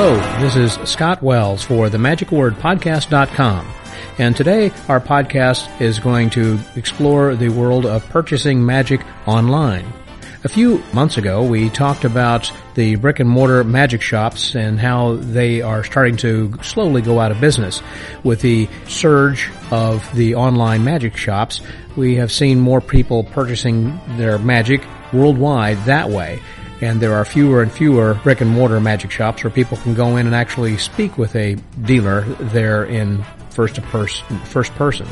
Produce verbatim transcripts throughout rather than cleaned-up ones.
Hello, this is Scott Wells for the magic word podcast dot com. And today our podcast is going to explore the world of purchasing magic online. A few months ago, we talked about the brick-and-mortar magic shops and how they are starting to slowly go out of business. With the surge of the online magic shops, we have seen more people purchasing their magic worldwide that way. And there are fewer and fewer brick-and-mortar magic shops where people can go in and actually speak with a dealer there in first, pers- first person.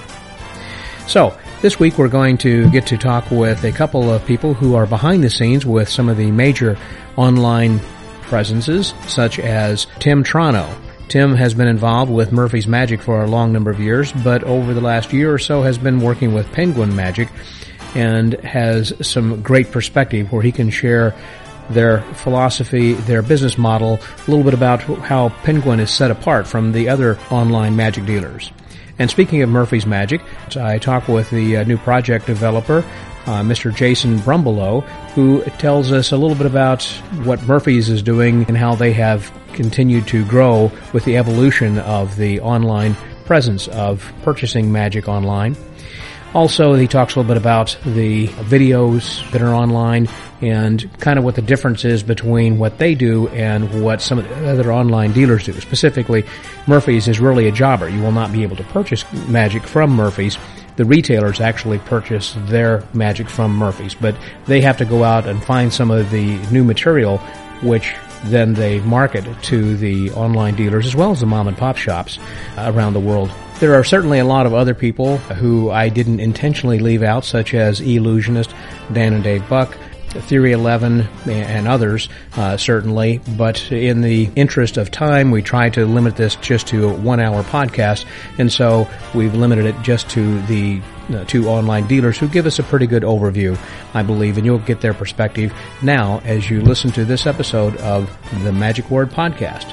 So, this week we're going to get to talk with a couple of people who are behind the scenes with some of the major online presences, such as Tim Trano. Tim has been involved with Murphy's Magic for a long number of years, but over the last year or so has been working with Penguin Magic and has some great perspective where he can share their philosophy, their business model, a little bit about how Penguin is set apart from the other online magic dealers. And speaking of Murphy's Magic, I talk with the uh, new project developer, uh, Mister Jason Brumbelow, who tells us a little bit about what Murphy's is doing and how they have continued to grow with the evolution of the online presence of purchasing magic online. Also, he talks a little bit about the videos that are online and kind of what the difference is between what they do and what some of the other online dealers do. Specifically, Murphy's is really a jobber. You will not be able to purchase magic from Murphy's. The retailers actually purchase their magic from Murphy's, but they have to go out and find some of the new material, which then they market to the online dealers as well as the mom and pop shops around the world. There are certainly a lot of other people who I didn't intentionally leave out, such as Illusionist, Dan and Dave Buck, Theory eleven, and others, uh, certainly. But in the interest of time, we try to limit this just to a one-hour podcast, and so we've limited it just to the uh, two online dealers who give us a pretty good overview, I believe, and you'll get their perspective now as you listen to this episode of the Magic Word Podcast.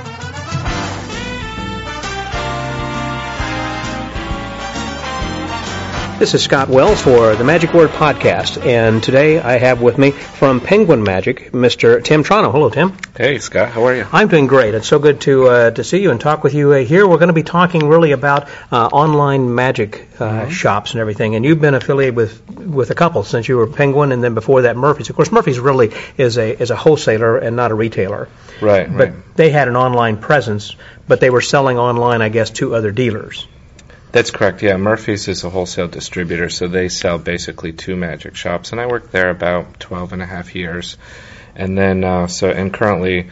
This is Scott Wells for the Magic Word Podcast, and today I have with me from Penguin Magic, Mister Tim Trano. Hello, Tim. Hey, Scott. How are you? I'm doing great. It's so good to uh, to see you and talk with you uh, here. We're going to be talking really about uh, online magic uh, mm-hmm. shops and everything, and you've been affiliated with with a couple since you were Penguin, and then before that Murphy's. Of course, Murphy's really is a is a wholesaler and not a retailer. Right. But right. They had an online presence, but they were selling online, I guess, to other dealers. That's correct, yeah. Murphy's is a wholesale distributor, so they sell basically two magic shops, and I worked there about twelve and a half years. And then, uh, so, and currently,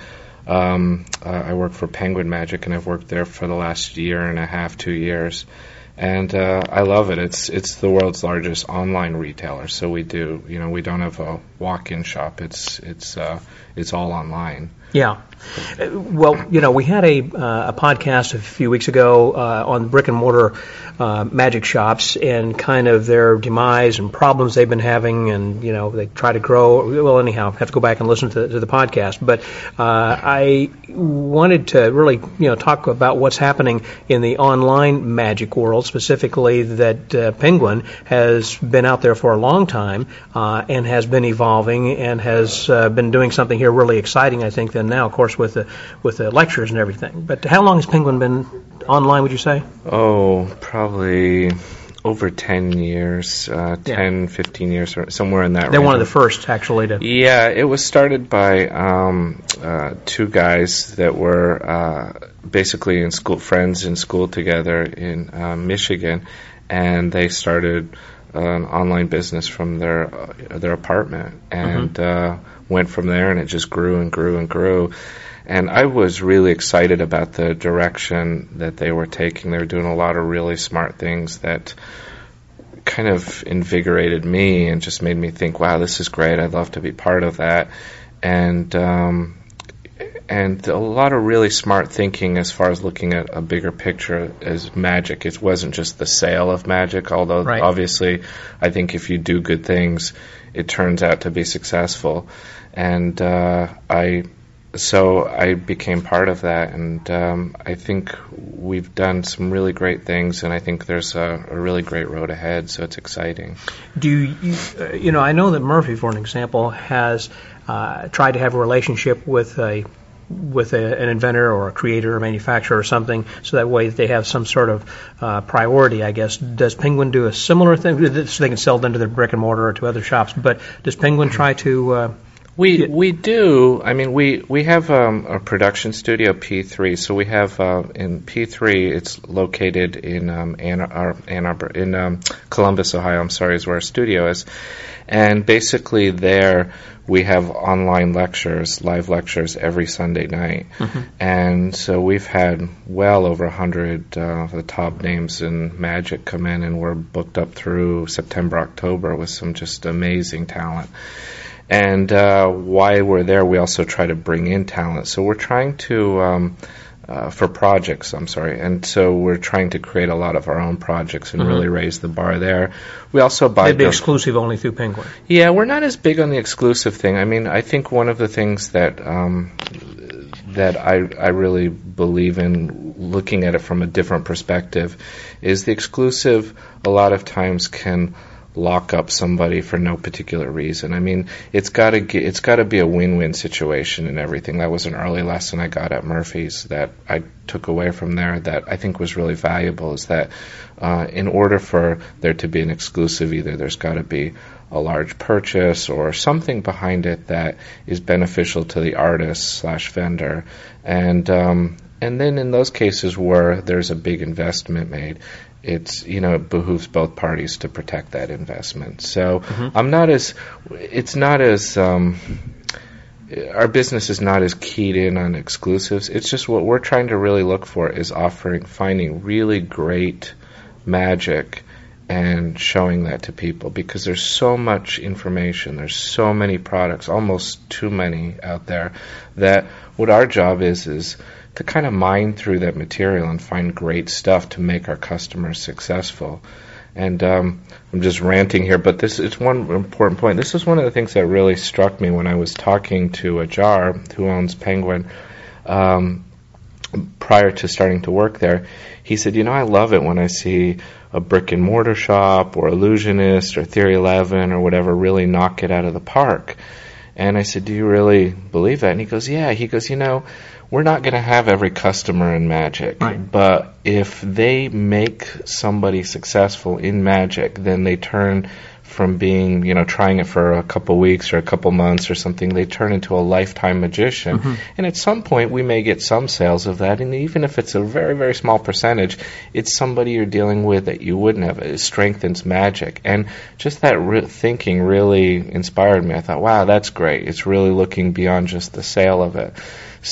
um, uh, I work for Penguin Magic, and I've worked there for the last year and a half, two years. And uh, I love it. It's it's the world's largest online retailer, so we do, you know, we don't have a walk-in shop. It's, it's, uh, it's all online. Yeah. Well, you know, we had a uh, a podcast a few weeks ago uh, on brick and mortar uh, magic shops and kind of their demise and problems they've been having, and you know they try to grow. Well, anyhow, have to go back and listen to, to the podcast. But uh, I wanted to really, you know, talk about what's happening in the online magic world, specifically that uh, Penguin has been out there for a long time uh, and has been evolving and has uh, been doing something here really exciting, I think. Than now, of course, with the with the lectures and everything. But how long has Penguin been online, would you say? Oh, probably over ten years, uh, ten, yeah. fifteen years, or somewhere in that range. They're one of the first, actually. To yeah, it was started by um, uh, two guys that were uh, basically in school, friends in school together in uh, Michigan, and they started an online business from their uh, their apartment, and mm-hmm. uh, went from there, and it just grew and grew and grew. And I was really excited about the direction that they were taking. They were doing a lot of really smart things that kind of invigorated me and just made me think, wow, this is great. I'd love to be part of that. And um, and a lot of really smart thinking as far as looking at a bigger picture as magic. It wasn't just the sale of magic, although right. obviously I think if you do good things, it turns out to be successful. And uh, I, so I became part of that, and um, I think we've done some really great things, and I think there's a, a really great road ahead, so it's exciting. Do you, uh, you know, I know that Murphy, for an example, has uh, tried to have a relationship with a with a, an inventor or a creator or manufacturer or something, so that way they have some sort of uh, priority, I guess. Does Penguin do a similar thing so they can sell them to their brick and mortar or to other shops? But does Penguin try to... Uh, We we do. I mean, we we have um, a production studio, P three. So we have uh, in P three. It's located in um, Ann, Ar- Ann Arbor, in um, Columbus, Ohio. I'm sorry, is where our studio is. And basically, there we have online lectures, live lectures every Sunday night. Mm-hmm. And so we've had well over a hundred uh, of the top names in Magic come in, and we're booked up through September, October with some just amazing talent. And uh, while we're there, we also try to bring in talent. So we're trying to, um, uh, for projects, I'm sorry, and so we're trying to create a lot of our own projects and mm-hmm. really raise the bar there. We also buy... They'd be exclusive only through Penguin. Yeah, we're not as big on the exclusive thing. I mean, I think one of the things that um, that I, I really believe in, looking at it from a different perspective, is the exclusive a lot of times can lock up somebody for no particular reason. I mean, it's got to it's got to be a win-win situation and everything. That was an early lesson I got at Murphy's that I took away from there that I think was really valuable, is that uh, in order for there to be an exclusive, either there's got to be a large purchase or something behind it that is beneficial to the artist slash vendor. And um, and then in those cases where there's a big investment made, it's, you know, it behooves both parties to protect that investment. So mm-hmm. I'm not as, it's not as, um, our business is not as keyed in on exclusives. It's just what we're trying to really look for is offering, finding really great magic and showing that to people, because there's so much information, there's so many products, almost too many out there, that what our job is is to kind of mine through that material and find great stuff to make our customers successful. And um, I'm just ranting here, but this is one important point. This is one of the things that really struck me when I was talking to Ajar, who owns Penguin, um, prior to starting to work there. He said, you know, I love it when I see a brick and mortar shop or Illusionist or Theory eleven or whatever really knock it out of the park. And I said, do you really believe that? And he goes, yeah. He goes, you know, we're not going to have every customer in Magic, right. But if they make somebody successful in Magic, then they turn from being, you know, trying it for a couple weeks or a couple months or something, they turn into a lifetime magician. Mm-hmm. And at some point, we may get some sales of that. And even if it's a very, very small percentage, it's somebody you're dealing with that you wouldn't have. It strengthens Magic. And just that re- thinking really inspired me. I thought, wow, that's great. It's really looking beyond just the sale of it.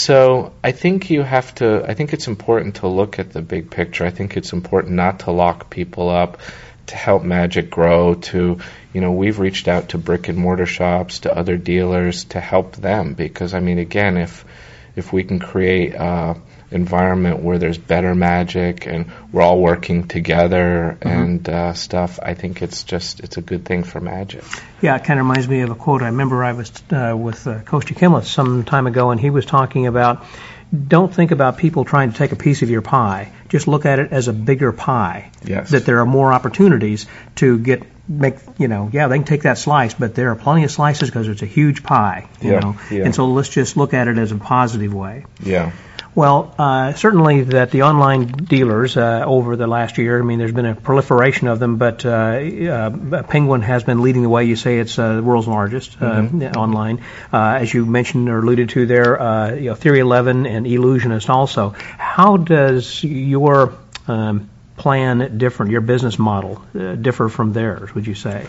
So I think you have to, I think it's important to look at the big picture. I think it's important not to lock people up, to help Magic grow, to, you know, we've reached out to brick and mortar shops, to other dealers to help them, because, I mean, again, if if we can create an environment where there's better Magic and we're all working together mm-hmm. and uh, stuff, I think it's just, it's a good thing for Magic. Yeah, it kind of reminds me of a quote. I remember I was uh, with uh, Kostya Kimleth some time ago, and he was talking about, don't think about people trying to take a piece of your pie. Just look at it as a bigger pie. Yes. That there are more opportunities to get, make, you know, yeah, they can take that slice, but there are plenty of slices because it's a huge pie, you yeah, know. Yeah. And so let's just look at it as a positive way. Yeah. Well, uh, certainly that the online dealers uh, over the last year, I mean, there's been a proliferation of them, but uh, uh, Penguin has been leading the way. You say it's uh, the world's largest uh, mm-hmm. online. Uh, as you mentioned or alluded to there, uh, you know, Theory eleven and Illusionist also. How does your um, plan different, your business model uh, differ from theirs, would you say?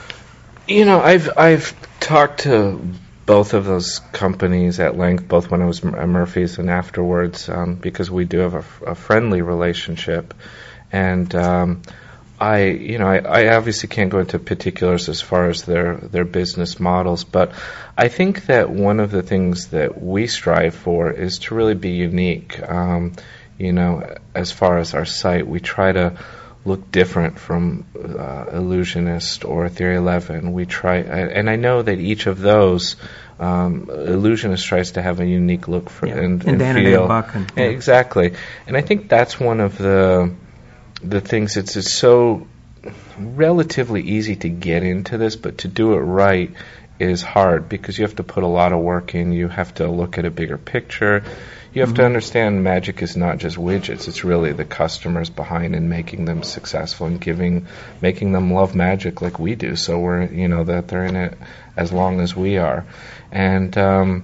You know, I've I've talked to both of those companies at length, both when I was at Murphy's and afterwards, um, because we do have a, a friendly relationship. And um, I, you know, I, I obviously can't go into particulars as far as their their business models, but I think that one of the things that we strive for is to really be unique. Um, you know, as far as our site, we try to look different from uh, Illusionist or Theory eleven. We try, and I know that each of those, um, Illusionist tries to have a unique look for yeah. and, and, and feel. And, yeah. Exactly, and I think that's one of the the things. It's, it's so relatively easy to get into this, but to do it right is hard because you have to put a lot of work in. You have to look at a bigger picture. You have mm-hmm. to understand magic is not just widgets. It's really the customers behind and making them successful and giving, making them love magic like we do. So we're, you know, that they're in it as long as we are. And um,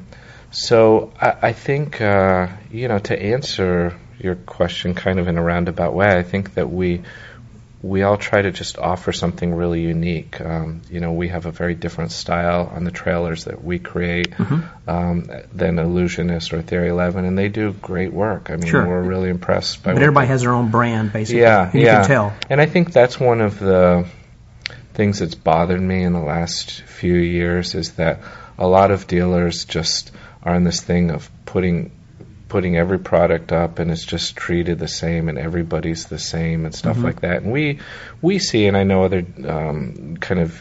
so I, I think, uh, you know, to answer your question kind of in a roundabout way, I think that we we all try to just offer something really unique. Um, you know, we have a very different style on the trailers that we create mm-hmm. um, than Illusionist or Theory eleven, and they do great work. I mean, sure. we're really impressed by. But everybody has their own brand, basically. Yeah, you yeah. can tell. And I think that's one of the things that's bothered me in the last few years is that a lot of dealers just are in this thing of putting. putting every product up and it's just treated the same and everybody's the same and stuff mm-hmm. like that. And we we see, and I know other um, kind of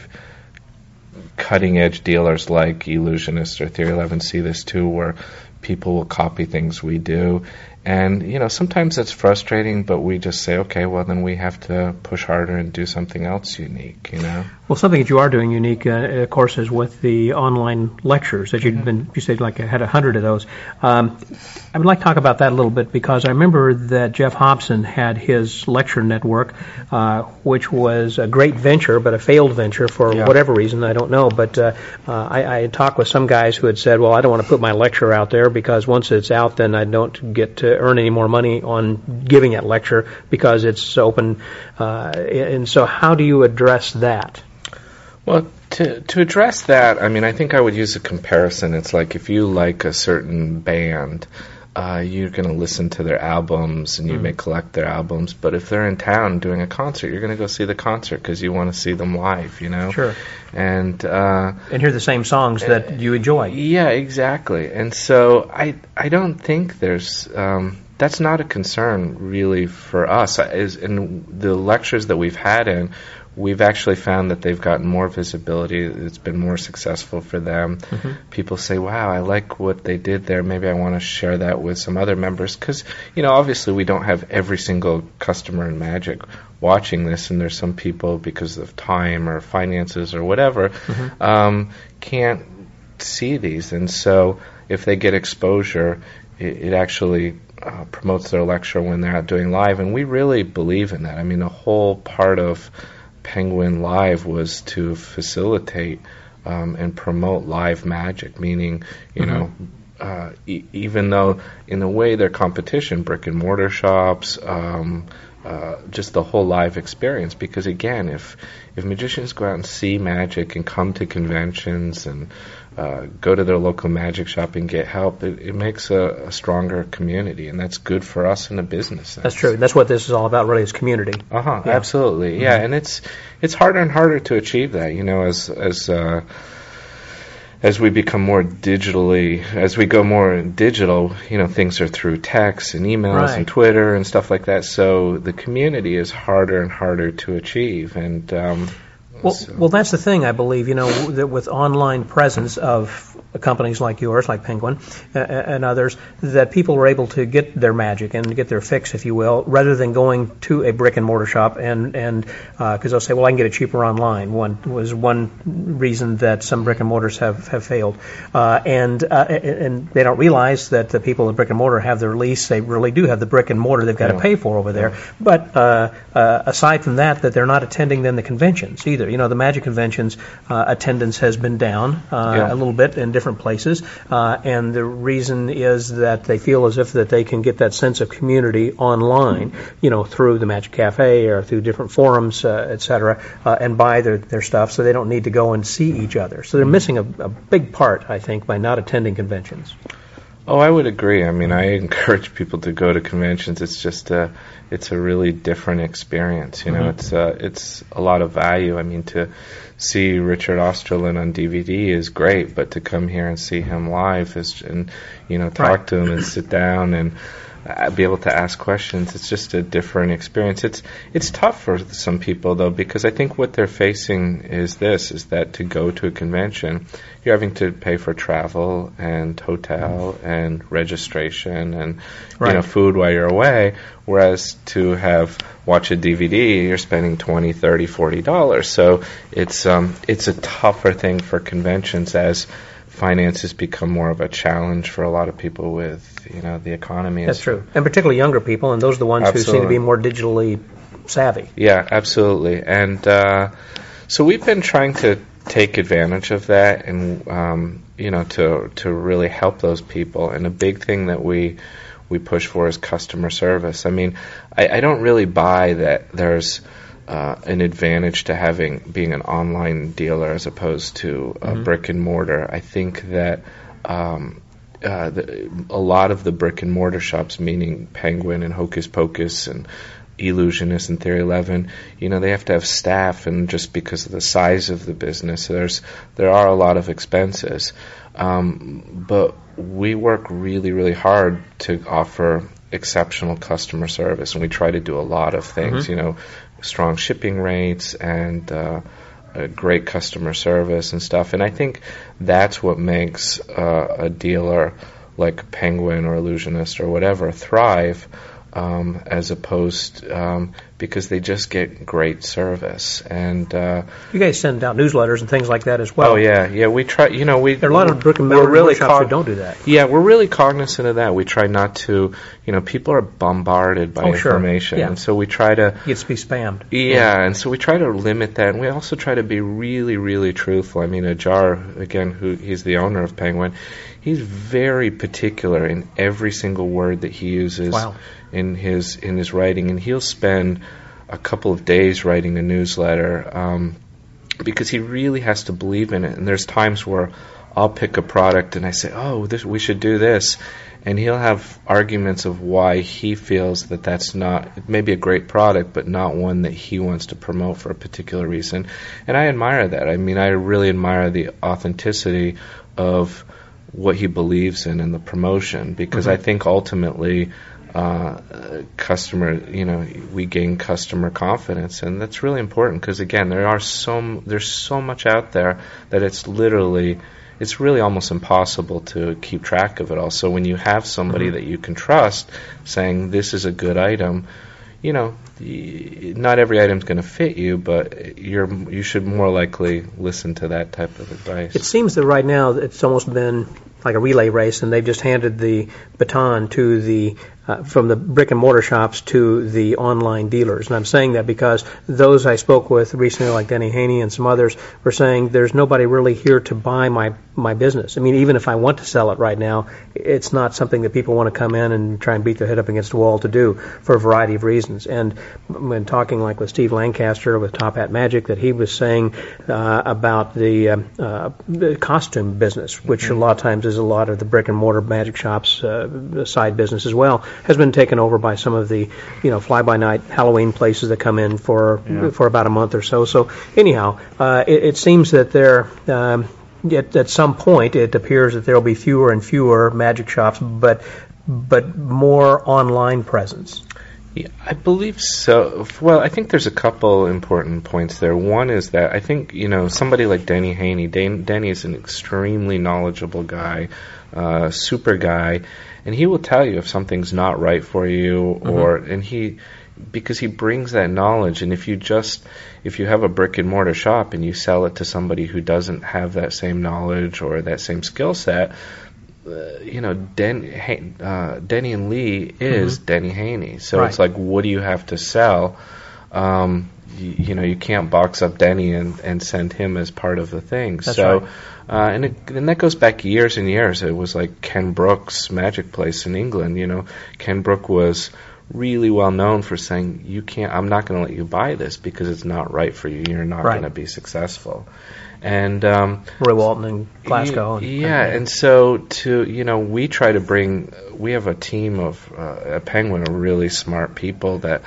cutting edge dealers like Illusionist or Theory eleven see this too, where people will copy things we do. And, you know, sometimes it's frustrating, but we just say, okay, well, then we have to push harder and do something else unique, you know? Well, something that you are doing unique, uh, of course, is with the online lectures that you've mm-hmm. been, you said like had a hundred of those. Um, I would like to talk about that a little bit because I remember that Jeff Hobson had his lecture network, uh, which was a great venture, but a failed venture for yeah. whatever reason, I don't know. But uh, uh, I, I had talked with some guys who had said, well, I don't want to put my lecture out there because once it's out, then I don't get to earn any more money on giving that lecture because it's open. Uh, and so how do you address that? Well, to to address that, I mean, I think I would use a comparison. It's like if you like a certain band, uh, you're going to listen to their albums and you mm. may collect their albums. But if they're in town doing a concert, you're going to go see the concert because you want to see them live, you know? Sure. And uh, and hear the same songs that you enjoy. Yeah, exactly. And so I I don't think there's um, that's not a concern really for us. Is in the lectures that we've had in, we've actually found that they've gotten more visibility. It's been more successful for them. Mm-hmm. People say, wow, I like what they did there. Maybe I want to share that with some other members. Because, you know, obviously we don't have every single customer in Magic watching this, and there's some people, because of time or finances or whatever, mm-hmm. um, can't see these. And so if they get exposure, it, it actually uh, promotes their lecture when they're out doing live. And we really believe in that. I mean, the whole part of Penguin Live was to facilitate um, and promote live magic, meaning, you mm-hmm. know, uh, e- even though in a way they're competition, brick and mortar shops, um, uh, just the whole live experience. Because again, if if magicians go out and see magic and come to conventions and uh, go to their local magic shop and get help, it, it makes a, a stronger community, and that's good for us in a business sense. That's true. That's what this is all about, really, is community. Uh huh. Yeah. Absolutely. Mm-hmm. Yeah, and it's it's harder and harder to achieve that. You know, as as uh, as we become more digitally, as we go more digital, you know, things are through text and emails right. and Twitter and stuff like that. So the community is harder and harder to achieve, and um, well, so. well, that's the thing. I believe, you know, that with online presence of companies like yours, like Penguin, uh, and others, that people are able to get their magic and get their fix, if you will, rather than going to a brick and mortar shop and and because uh, they'll say, well, I can get it cheaper online. One was one reason that some brick and mortars have have failed, uh, and uh, and they don't realize that the people in brick and mortar have their lease. They really do have the brick and mortar they've got yeah. to pay for over there. Yeah. But uh, uh, aside from that, that they're not attending then the conventions either. You know, the magic conventions uh, attendance has been down uh, yeah. a little bit in different places, uh, and the reason is that they feel as if that they can get that sense of community online, you know, through the Magic Cafe or through different forums, uh, et cetera, uh, and buy their, their stuff, so they don't need to go and see each other. So they're missing a, a big part, I think, by not attending conventions. Oh, I would agree. I mean, I encourage people to go to conventions. It's just a, it's a really different experience. You know, mm-hmm. it's uh, it's a lot of value. I mean, to see Richard Osterlin on D V D is great, but to come here and see him live is, and you know, talk right. to him and sit down and uh, be able to ask questions. It's just a different experience. It's it's tough for some people though, because I think what they're facing is this: is that to go to a convention, you're having to pay for travel and hotel and registration and right. you know food while you're away. Whereas to have watch a D V D, you're spending twenty, thirty, forty dollars. So it's um it's a tougher thing for conventions as finances become more of a challenge for a lot of people with, you know, the economy. That's true. And particularly younger people, and those are the ones absolutely. who seem to be more digitally savvy. Yeah, absolutely. And uh, so we've been trying to take advantage of that and, um, you know, to to really help those people. And a big thing that we we push for is customer service. I mean, I, I don't really buy that there's Uh, an advantage to having being an online dealer as opposed to a mm-hmm. brick and mortar. I think that um, uh, the, a lot of the brick and mortar shops, meaning Penguin and Hocus Pocus and Illusionist and Theory eleven, you know, they have to have staff, and just because of the size of the business, there's there are a lot of expenses. Um, but we work really, really hard to offer exceptional customer service, and we try to do a lot of things, mm-hmm. you know, strong shipping rates and uh, a great customer service and stuff. And I think that's what makes uh, a dealer like Penguin or Illusionist or whatever thrive, um, as opposed um, because they just get great service. And uh, you guys send out newsletters and things like that as well. Oh yeah, yeah. We try. You know, we there are a lot of brick and mortar really shops that don't do that. Yeah, we're really cognizant of that. We try not to. You know, people are bombarded by oh, information, sure. yeah. and so we try to. It gets to be spammed. Yeah, yeah, and so we try to limit that, and we also try to be really, really truthful. I mean, Ajar, again, who he's the owner of Penguin, he's very particular in every single word that he uses wow. in his in his writing, and he'll spend a couple of days writing a newsletter um, because he really has to believe in it. And there's times where I'll pick a product and I say, "Oh, this, we should do this," and he'll have arguments of why he feels that that's not maybe a great product, but not one that he wants to promote for a particular reason. And I admire that. I mean, I really admire the authenticity of what he believes in in the promotion, because mm-hmm. I think ultimately uh, customer, you know, we gain customer confidence, and that's really important because, again, there are so there's so much out there that it's literally it's really almost impossible to keep track of it all. So when you have somebody mm-hmm. that you can trust saying this is a good item, you know, not every item's going to fit you, but you're you should more likely listen to that type of advice. It seems that right now it's almost been like a relay race, and they've just handed the baton to the uh, from the brick and mortar shops to the online dealers. And I'm saying that because those I spoke with recently, like Denny Haney and some others, were saying there's nobody really here to buy my my business. I mean, even if I want to sell it right now, it's not something that people want to come in and try and beat their head up against the wall to do for a variety of reasons. And when talking like with Steve Lancaster with Top Hat Magic, that he was saying uh, about the, uh, uh, the costume business, which mm-hmm. a lot of times is a lot of the brick and mortar magic shops uh, side business as well, has been taken over by some of the, you know, fly-by-night Halloween places that come in for yeah. for about a month or so. So anyhow, uh, it, it seems that they're um, At, at some point, it appears that there will be fewer and fewer magic shops, but but more online presence. Yeah, I believe so. Well, I think there's a couple important points there. One is that I think, you know, somebody like Denny Haney, Dan, Denny is an extremely knowledgeable guy, uh, super guy, and he will tell you if something's not right for you, or mm-hmm. and he. because he brings that knowledge, and if you just if you have a brick and mortar shop and you sell it to somebody who doesn't have that same knowledge or that same skill set, uh, you know, Den, uh, Denny and Lee is mm-hmm. Denny Haney. So right. It's like, what do you have to sell? Um, you, you know, you can't box up Denny and, and send him as part of the thing. That's so, right. uh, and, it, and that goes back years and years. It was like Ken Brook's Magic Place in England. You know, Ken Brook was really well known for saying, you can't, I'm not going to let you buy this because it's not right for you. You're not right. going to be successful. And um, Roy Walton and Glasgow. Y- yeah, and, and so to, you know, we try to bring, we have a team of, uh, at Penguin, of really smart people that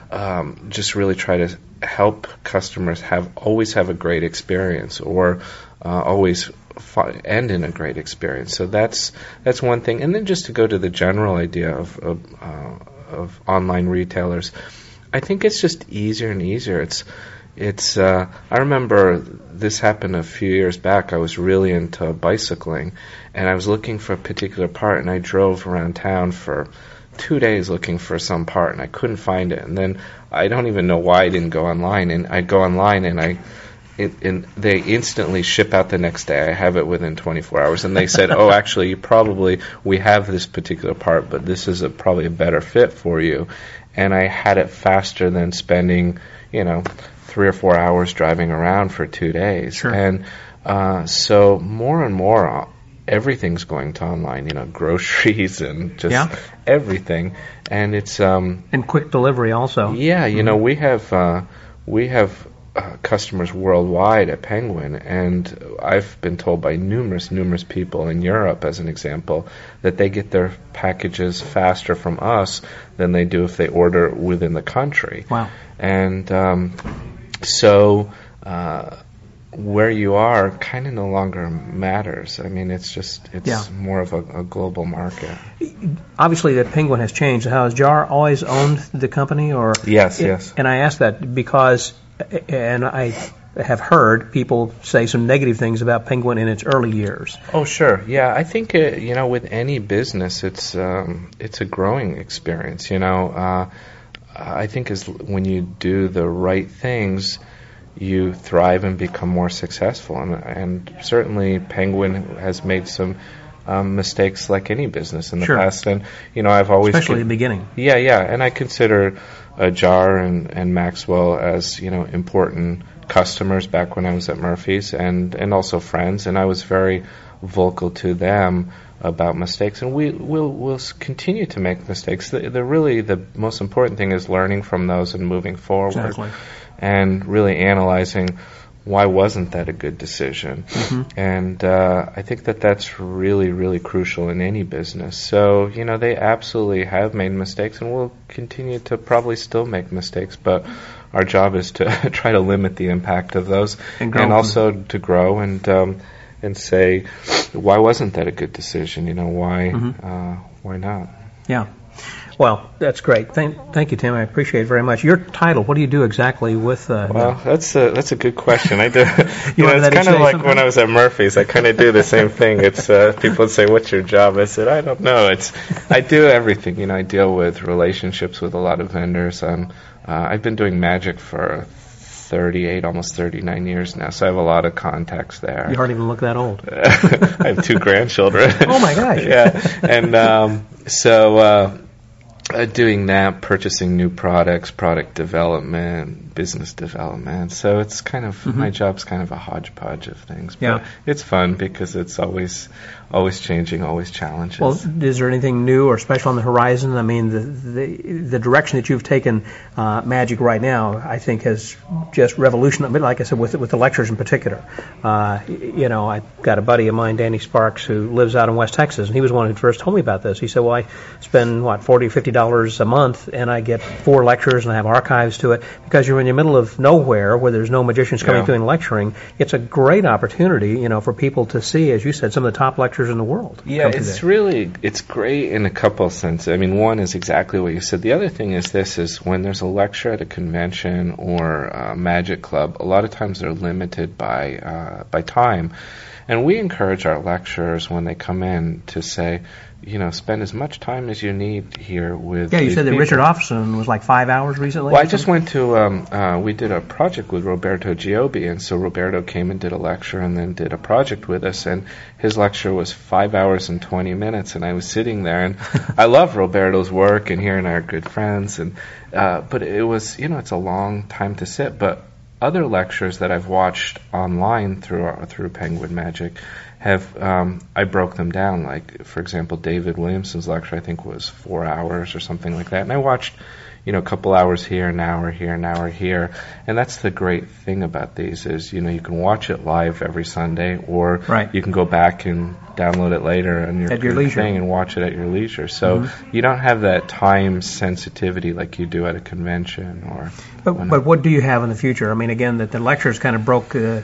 um, just really try to help customers have, always have a great experience, or uh, always fi- end in a great experience. So that's that's one thing. And then just to go to the general idea of of, uh, of online retailers, I think it's just easier and easier. It's it's. Uh, I remember this happened a few years back. I was really into bicycling, and I was looking for a particular part, and I drove around town for two days looking for some part, and I couldn't find it. And then I don't even know why I didn't go online. And I go online, and I, it, and they instantly ship out the next day. I have it within twenty-four hours. And they said, "Oh, actually, you probably we have this particular part, but this is a, probably a better fit for you." And I had it faster than spending, you know, three or four hours driving around for two days. Sure. And uh, so more and more, everything's going to online, you know, groceries and just yeah. everything. And it's um and quick delivery also. Yeah, you mm-hmm. know, we have uh, we have uh, customers worldwide at Penguin, and I've been told by numerous numerous people in Europe, as an example, that they get their packages faster from us than they do if they order within the country. Wow. And um, so. Uh, where you are kind of no longer matters. I mean, it's just, it's yeah. more of a, a global market. Obviously, that Penguin has changed. How has Jar always owned the company? Or Yes, it, yes. And I ask that because, and I have heard people say some negative things about Penguin in its early years. Oh, sure. Yeah, I think, it, you know, with any business, it's um, it's a growing experience. You know, uh, I think as when you do the right things, you thrive and become more successful. And, and certainly Penguin has made some um, mistakes like any business in the sure. past. And, you know, I've always... Especially con- in the beginning. Yeah, yeah. And I consider uh, Jar and, and Maxwell as, you know, important customers back when I was at Murphy's, and, and also friends. And I was very vocal to them about mistakes. And we, we'll, we'll continue to make mistakes. The, the really, the most important thing is learning from those and moving forward. Exactly. And really analyzing why wasn't that a good decision. Mm-hmm. And uh, I think that that's really, really crucial in any business. So, you know, they absolutely have made mistakes, and will continue to probably still make mistakes, but our job is to try to limit the impact of those, and, and also to grow and um, and say, why wasn't that a good decision? You know, why mm-hmm. uh, why not? Yeah. Well, that's great. Thank, thank you, Tim. I appreciate it very much. Your title, what do you do exactly with... Uh, well, no. that's a that's a good question. I do. you, you know, it's kind of like something? when I was at Murphy's. I kind of do the same thing. It's uh, people say, "What's your job?" I said, "I don't know." It's I do everything. You know, I deal with relationships with a lot of vendors. Um, uh, I've been doing magic for thirty-eight, almost thirty-nine years now, so I have a lot of contacts there. You hardly even look that old. I have two grandchildren. Oh my gosh! Yeah, and um, so. Uh, Uh, doing that, purchasing new products, product development, business development. So it's kind of, mm-hmm. my job's kind of a hodgepodge of things. But yeah. it's fun because it's always always changing, always challenges. Well, is there anything new or special on the horizon? I mean, the the, the direction that you've taken uh, Magic right now, I think, has just revolutionized. I mean, like I said, with with the lectures in particular. Uh, you know, I got a buddy of mine, Danny Sparks, who lives out in West Texas, and he was one who first told me about this. He said, "Well, I spend what forty, fifty dollars a month, and I get four lectures, and I have archives to it because you're in the middle of nowhere where there's no magicians coming yeah. through and lecturing. It's a great opportunity, you know, for people to see, as you said, some of the top lectures in the world. Yeah, it's really, it's great in a couple of senses. I mean, one is exactly what you said. The other thing is this, is when there's a lecture at a convention or a magic club, a lot of times they're limited by uh, by time. And we encourage our lecturers when they come in to say, you know, spend as much time as you need here with Yeah, you said that people. Richard Offson was like five hours recently? Well, I just went to, um, uh, we did a project with Roberto Giobbi, and so Roberto came and did a lecture and then did a project with us, and his lecture was five hours and twenty minutes, and I was sitting there, and I love Roberto's work, and he and I are good friends, and uh, but it was, you know, it's a long time to sit, but other lectures that I've watched online through our, through Penguin Magic have um, I broke them down. Like, for example, David Williamson's lecture I think was four hours or something like that, and I watched, you know, a couple hours here, an hour here, an hour here, and that's the great thing about these is, you know, you can watch it live every Sunday, or right. you can go back and download it later on your, at your leisure thing and watch it at your leisure. So mm-hmm. you don't have that time sensitivity like you do at a convention or. But, but what do you have in the future? I mean, again, that the lectures kind of broke. Uh,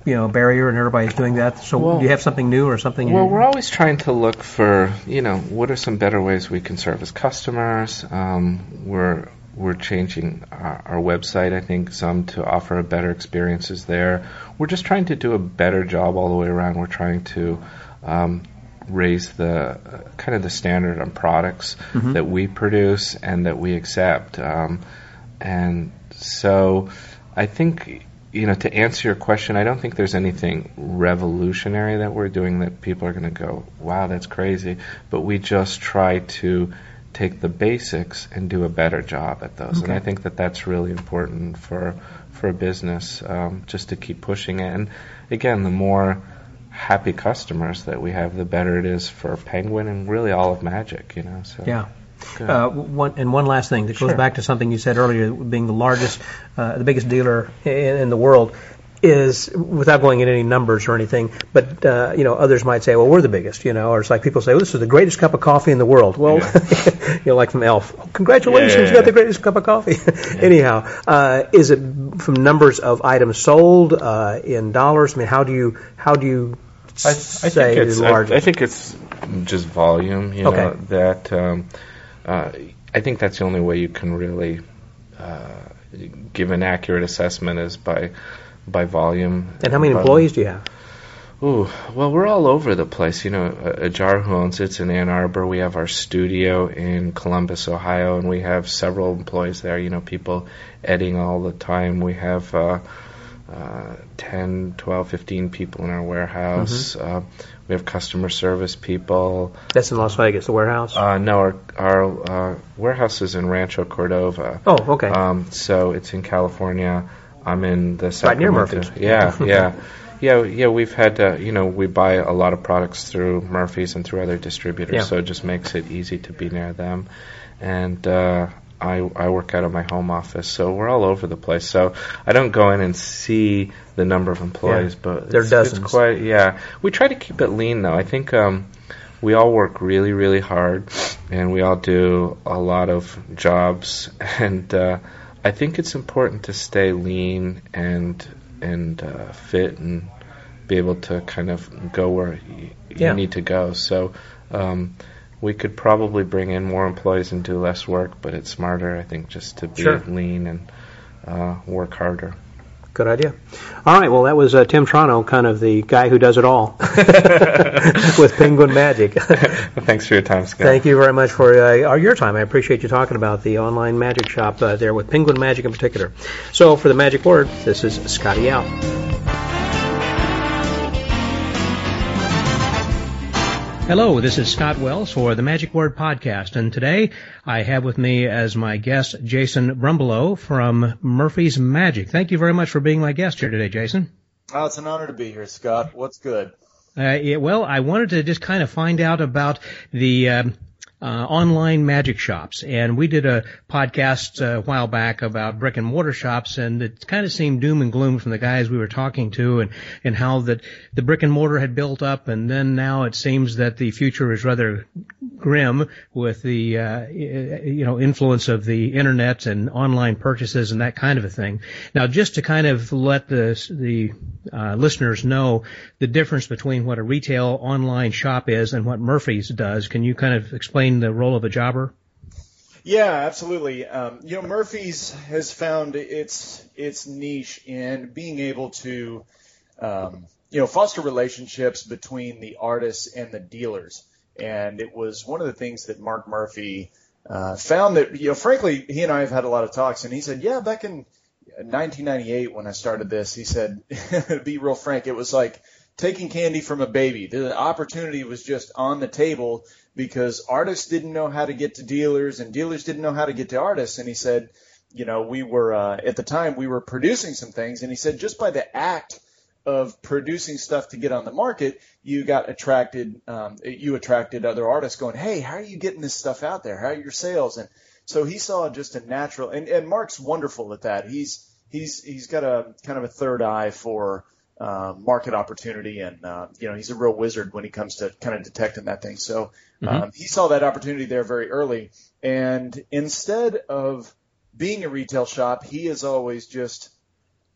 you know, barrier and everybody's doing that. So well, do you have something new or something? Well, you... we're always trying to look for, you know, what are some better ways we can service customers. Um, we're we're changing our, our website, I think, some to offer better experiences there. We're just trying to do a better job all the way around. We're trying to um, raise the uh, kind of the standard on products mm-hmm. that we produce and that we accept. Um, and so I think, you know, to answer your question, I don't think there's anything revolutionary that we're doing that people are going to go, wow, that's crazy. But we just try to take the basics and do a better job at those. Okay. And I think that that's really important for for a business, um, just to keep pushing it. And again, the more happy customers that we have, the better it is for Penguin and really all of Magic, you know. So yeah. Uh, one, and one last thing that goes sure. back to something you said earlier, being the largest, uh, the biggest dealer in, in the world, is, without going into any numbers or anything, but, uh, you know, others might say, well, we're the biggest, you know, or it's like people say, well, this is the greatest cup of coffee in the world. Well, yeah. you know, like from Elf, oh, congratulations, yeah, yeah, yeah. you got the greatest cup of coffee. Yeah. Anyhow, uh, is it from numbers of items sold, uh, in dollars? I mean, how do you, how do you I, I say think it's, the largest? I, I think it's just volume, you okay. know, that, um, uh, I think that's the only way you can really, uh, give an accurate assessment is by, by volume. And how many but, employees do you have? Ooh, well, we're all over the place. You know, Ajar, who owns it's in Ann Arbor. We have our studio in Columbus, Ohio, and we have several employees there. You know, people editing all the time. We have uh, uh, ten, twelve, fifteen people in our warehouse. Mm-hmm. Uh, we have customer service people. That's in Las Vegas, the warehouse? Uh, no, our, our uh, warehouse is in Rancho Cordova. Oh, okay. Um, so it's in California. I'm in the right near Murphy's. Yeah, yeah, yeah, yeah. We've had, uh, you know, we buy a lot of products through Murphy's and through other distributors, yeah. so it just makes it easy to be near them. And uh, I I work out of my home office, so we're all over the place. So I don't go in and see the number of employees, yeah. but there are it's, dozens. It's quite, yeah. We try to keep it lean, though. I think um, we all work really, really hard, and we all do a lot of jobs, and. Uh, I think it's important to stay lean and and uh, fit and be able to kind of go where you, yeah. you need to go. So um, we could probably bring in more employees and do less work, but it's smarter, I think, just to be sure. lean and uh, work harder. Good idea. All right, well, that was uh, Tim Trono, kind of the guy who does it all with Penguin Magic. Well, thanks for your time, Scott. Thank you very much for uh, your time. I appreciate you talking about the online magic shop uh, there with Penguin Magic in particular. So for the Magic Word, this is Scotty out. Hello, this is Scott Wells for the Magic Word Podcast, and today I have with me as my guest Jason Brumbelow from Murphy's Magic. Thank you very much for being my guest here today, Jason. Oh, it's an honor to be here, Scott. What's good? Uh, yeah, well, I wanted to just kind of find out about the um, uh, online magic shops, and we did a podcast uh, a while back about brick and mortar shops, and it kind of seemed doom and gloom from the guys we were talking to, and and how that the brick and mortar had built up, and then now it seems that the future is rather grim with the uh, you know influence of the internet and online purchases and that kind of a thing. Now, just to kind of let the the uh, listeners know the difference between what a retail online shop is and what Murphy's does, can you kind of explain the role of a jobber? Yeah, absolutely. Um, you know, Murphy's has found its its niche in being able to, um, you know, foster relationships between the artists and the dealers. And it was one of the things that Mark Murphy uh, found that, you know, frankly, he and I have had a lot of talks. And he said, yeah, back in nineteen ninety-eight when I started this, he said, to be real frank, it was like taking candy from a baby. The opportunity was just on the table because artists didn't know how to get to dealers and dealers didn't know how to get to artists. And he said, you know, we were, uh, at the time we were producing some things. And he said, just by the act of producing stuff to get on the market, you got attracted, um, you attracted other artists going, hey, how are you getting this stuff out there? How are your sales? And so he saw just a natural, and, and Mark's wonderful at that. He's, he's, he's got a kind of a third eye for, Uh, market opportunity, and uh, you know he's a real wizard when he comes to kind of detecting that thing. So um, mm-hmm. he saw that opportunity there very early, and instead of being a retail shop, he has always just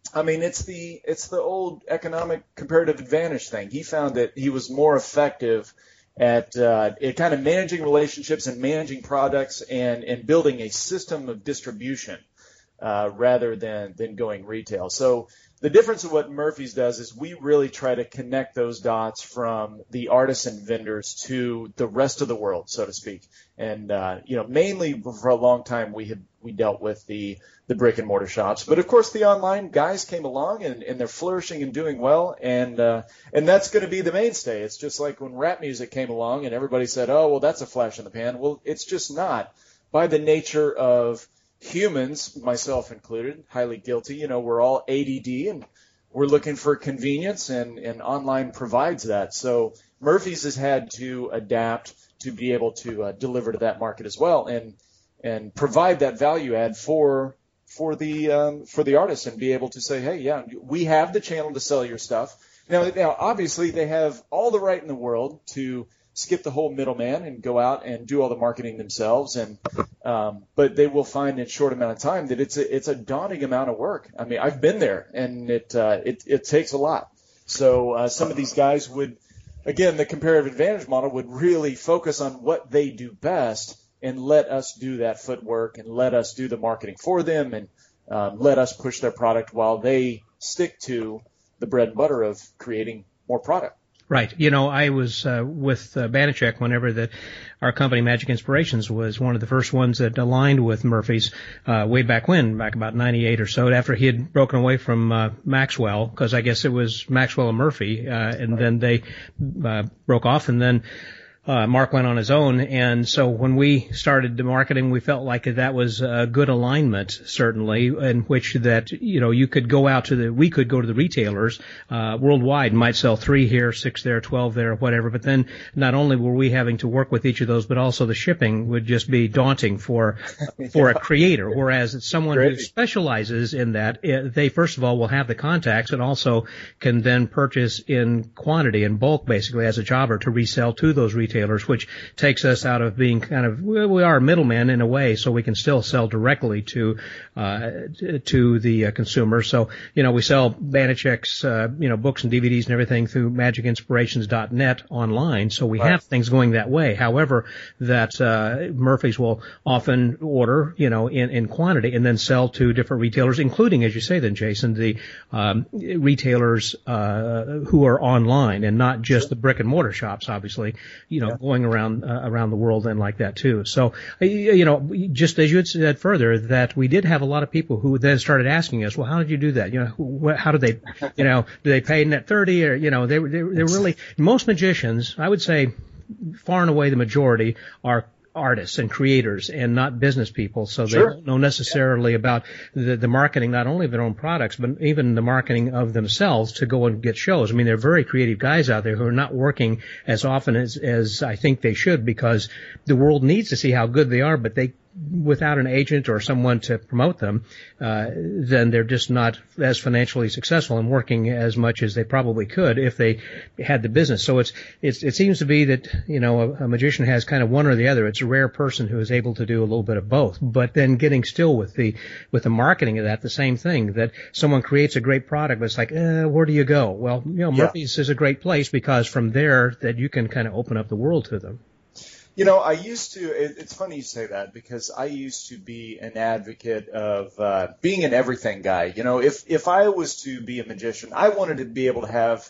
I mean, it's the it's the old economic comparative advantage thing. He found that he was more effective at, uh, at kind of managing relationships and managing products and, and building a system of distribution uh, rather than, than going retail. So the difference of what Murphy's does is we really try to connect those dots from the artists and vendors to the rest of the world, so to speak. And, uh, you know, mainly for a long time we had we dealt with the, the brick and mortar shops. But, of course, the online guys came along and, and they're flourishing and doing well. And uh, and that's going to be the mainstay. It's just like when rap music came along and everybody said, oh, well, that's a flash in the pan. Well, it's just not. By the nature of humans, myself included, highly guilty. You know, we're all A D D and we're looking for convenience, and, and online provides that. So Murphy's has had to adapt to be able to uh, deliver to that market as well, and and provide that value add for for the um, for the artists, and be able to say, hey, yeah, we have the channel to sell your stuff. Now, now obviously they have all the right in the world to skip the whole middleman and go out and do all the marketing themselves, and um, but they will find in a short amount of time that it's a, it's a daunting amount of work. I mean, I've been there, and it uh, it, it takes a lot. So uh, some of these guys would, again, the comparative advantage model would really focus on what they do best and let us do that footwork and let us do the marketing for them, and um, let us push their product while they stick to the bread and butter of creating more product. Right. You know, I was uh, with uh, Banachek whenever that our company, Magic Inspirations, was one of the first ones that aligned with Murphy's uh, way back when, back about ninety-eight or so, after he had broken away from uh, Maxwell, because I guess it was Maxwell and Murphy, uh, and then they uh, broke off, and then Uh, Mark went on his own, and so when we started the marketing, we felt like that was a good alignment, certainly, in which that, you know, you could go out to the, we could go to the retailers, uh, worldwide, might sell three here, six there, twelve there, whatever, but then not only were we having to work with each of those, but also the shipping would just be daunting for, for a creator, whereas it's someone Great. who specializes in that, they first of all will have the contacts and also can then purchase in quantity, in bulk, basically, as a jobber to resell to those retailers. Retailers, which takes us out of being kind of, well, we are middlemen in a way, so we can still sell directly to uh, to the uh, consumer. So, you know, we sell Banachek's, uh, you know, books and D V Ds and everything through magic inspirations dot net online, so we right. have things going that way. However, that uh, Murphy's will often order, you know, in, in quantity and then sell to different retailers, including, as you say then, Jason, the um, retailers uh, who are online and not just the brick and mortar shops, obviously, you know, yeah. going around uh, around the world and like that too. So, you know, just as you had said further, that we did have a lot of people who then started asking us, well, how did you do that? You know, how did they, you know, do they pay net thirty, or, you know, they they they're really, most magicians, I would say, far and away the majority are artists and creators and not business people, so they sure. don't know necessarily yeah. about the, the marketing, not only of their own products, but even the marketing of themselves to go and get shows. I mean, they're very creative guys out there who are not working as often as, as I think they should, because the world needs to see how good they are, but they, without an agent or someone to promote them, uh, then they're just not as financially successful and working as much as they probably could if they had the business. So it's, it's it seems to be that, you know, a, a magician has kind of one or the other. It's a rare person who is able to do a little bit of both. But then getting still with the with the marketing of that, the same thing, that someone creates a great product, but it's like, eh, where do you go? Well, you know, Murphy's yeah. is a great place, because from there that you can kind of open up the world to them. You know, I used to, it, it's funny you say that, because I used to be an advocate of uh, being an everything guy. You know, if, if I was to be a magician, I wanted to be able to have,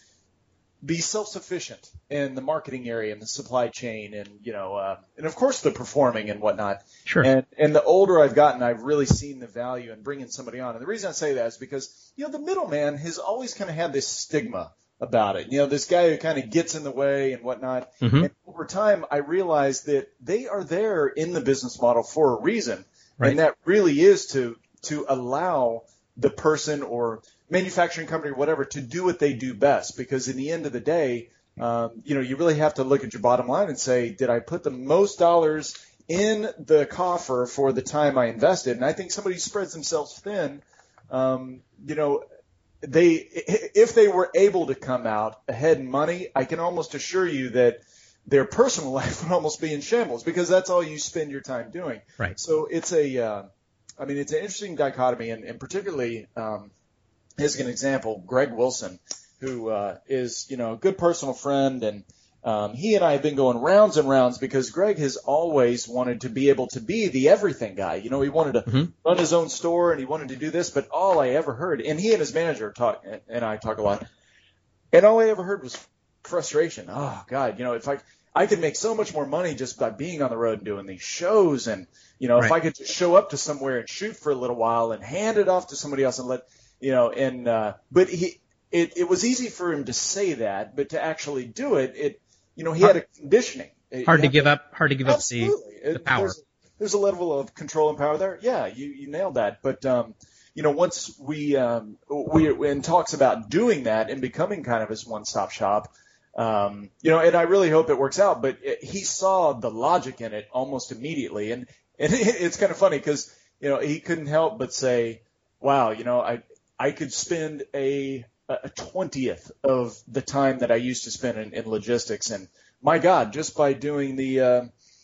be self-sufficient in the marketing area and the supply chain and, you know, uh, and of course the performing and whatnot. Sure. And, and the older I've gotten, I've really seen the value in bringing somebody on. And the reason I say that is because, you know, the middleman has always kind of had this stigma about it. You know, this guy who kind of gets in the way and whatnot. Mm-hmm. And over time, I realized that they are there in the business model for a reason. Right. And that really is to, to allow the person or manufacturing company or whatever to do what they do best. Because in the end of the day, um, you know, you really have to look at your bottom line and say, did I put the most dollars in the coffer for the time I invested? And I think somebody who spreads themselves thin, um, you know, they, if they were able to come out ahead in money, I can almost assure you that their personal life would almost be in shambles, because that's all you spend your time doing. Right. So it's a, uh, I mean, it's an interesting dichotomy, and, and particularly, um, as an example, Greg Wilson, who uh, is, you know, a good personal friend, and um, he and I have been going rounds and rounds because Greg has always wanted to be able to be the everything guy. You know, he wanted to mm-hmm. run his own store, and he wanted to do this, but all I ever heard, and he and his manager talk, and I talk a lot, and all I ever heard was frustration. Oh, God, you know, if I I could make so much more money just by being on the road and doing these shows, and, you know, right. if I could just show up to somewhere and shoot for a little while and hand it off to somebody else and let, you know, and, uh, but he, it, it was easy for him to say that, but to actually do it, it, you know, he hard, had a conditioning. Hard to give up, hard to give absolutely. up the, the power. There's, there's a level of control and power there. Yeah, you, you nailed that. But, um, you know, once we, um, we, in talks about doing that and becoming kind of his one-stop shop, um, you know, and I really hope it works out, but it, he saw the logic in it almost immediately. And, and it, it's kind of funny because, you know, he couldn't help but say, wow, you know, I, I could spend a, a twentieth of the time that I used to spend in, in logistics. And my God, just by doing the, uh,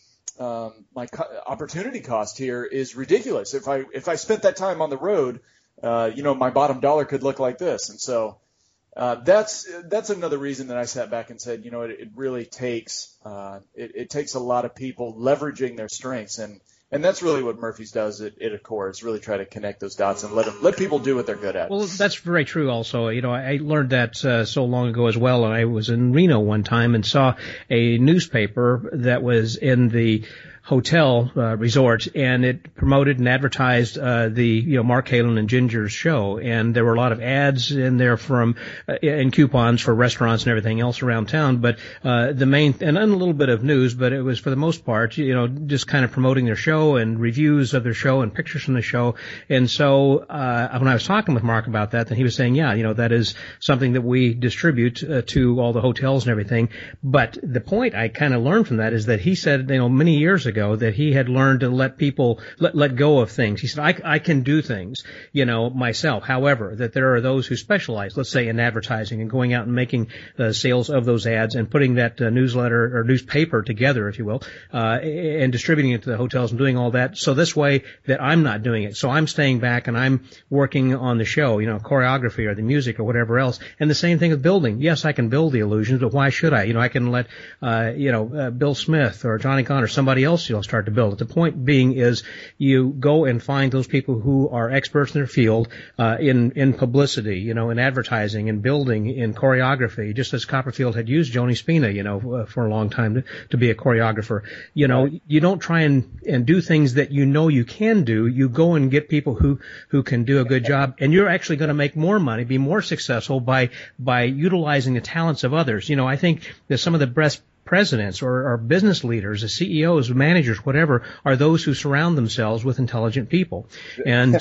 um, my co- opportunity cost here is ridiculous. If I, if I spent that time on the road, uh, you know, my bottom dollar could look like this. And so, uh, that's, that's another reason that I sat back and said, you know, it, it really takes, uh, it, it takes a lot of people leveraging their strengths. And, And that's really what Murphy's does at, at Accor, is really try to connect those dots and let them, let people do what they're good at. Well, that's very true also. You know, I learned that uh, so long ago as well. And I was in Reno one time and saw a newspaper that was in the hotel uh, resort, and it promoted and advertised uh, the, you know, Mark Halen and Ginger's show. And there were a lot of ads in there from, uh, and coupons for restaurants and everything else around town. But uh, the main, and a little bit of news, but it was for the most part, you know, just kind of promoting their show and reviews of their show and pictures from the show. And so uh, when I was talking with Mark about that, then he was saying, yeah, you know, that is something that we distribute uh, to all the hotels and everything. But the point I kind of learned from that is that he said, you know, many years ago, that he had learned to let people let let go of things. He said, I, I can do things, you know, myself. However, that there are those who specialize, let's say, in advertising and going out and making the sales of those ads and putting that uh, newsletter or newspaper together, if you will, uh, and distributing it to the hotels and doing all that. So this way that I'm not doing it. So I'm staying back and I'm working on the show, you know, choreography or the music or whatever else. And the same thing with building. Yes, I can build the illusions, but why should I? You know, I can let, uh, you know, uh, Bill Smith or Johnny Kahn or somebody else, you'll start to build it. The point being is you go and find those people who are experts in their field, uh, in, in publicity, you know, in advertising, in building, in choreography, just as Copperfield had used Joni Spina, you know, uh, for a long time to, to be a choreographer. You know, right. You don't try and, and do things that you know you can do. You go and get people who, who can do a good job, and you're actually going to make more money, be more successful by, by utilizing the talents of others. You know, I think that some of the best presidents or, or business leaders, the C E Os, managers, whatever, are those who surround themselves with intelligent people. And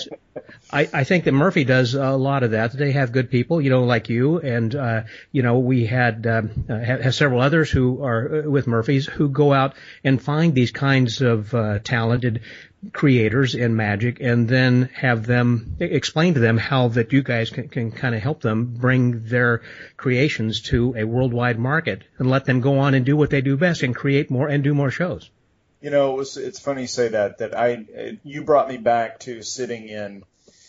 I, I think that Murphy does a lot of that. They have good people, you know, like you. And, uh, you know, we had, um, uh, have, have several others who are with Murphy's who go out and find these kinds of uh, talented creators in magic and then have them explain to them how that you guys can, can kind of help them bring their creations to a worldwide market and let them go on and do what they do best and create more and do more shows. You know, it was, it's funny you say that, that I, you brought me back to sitting in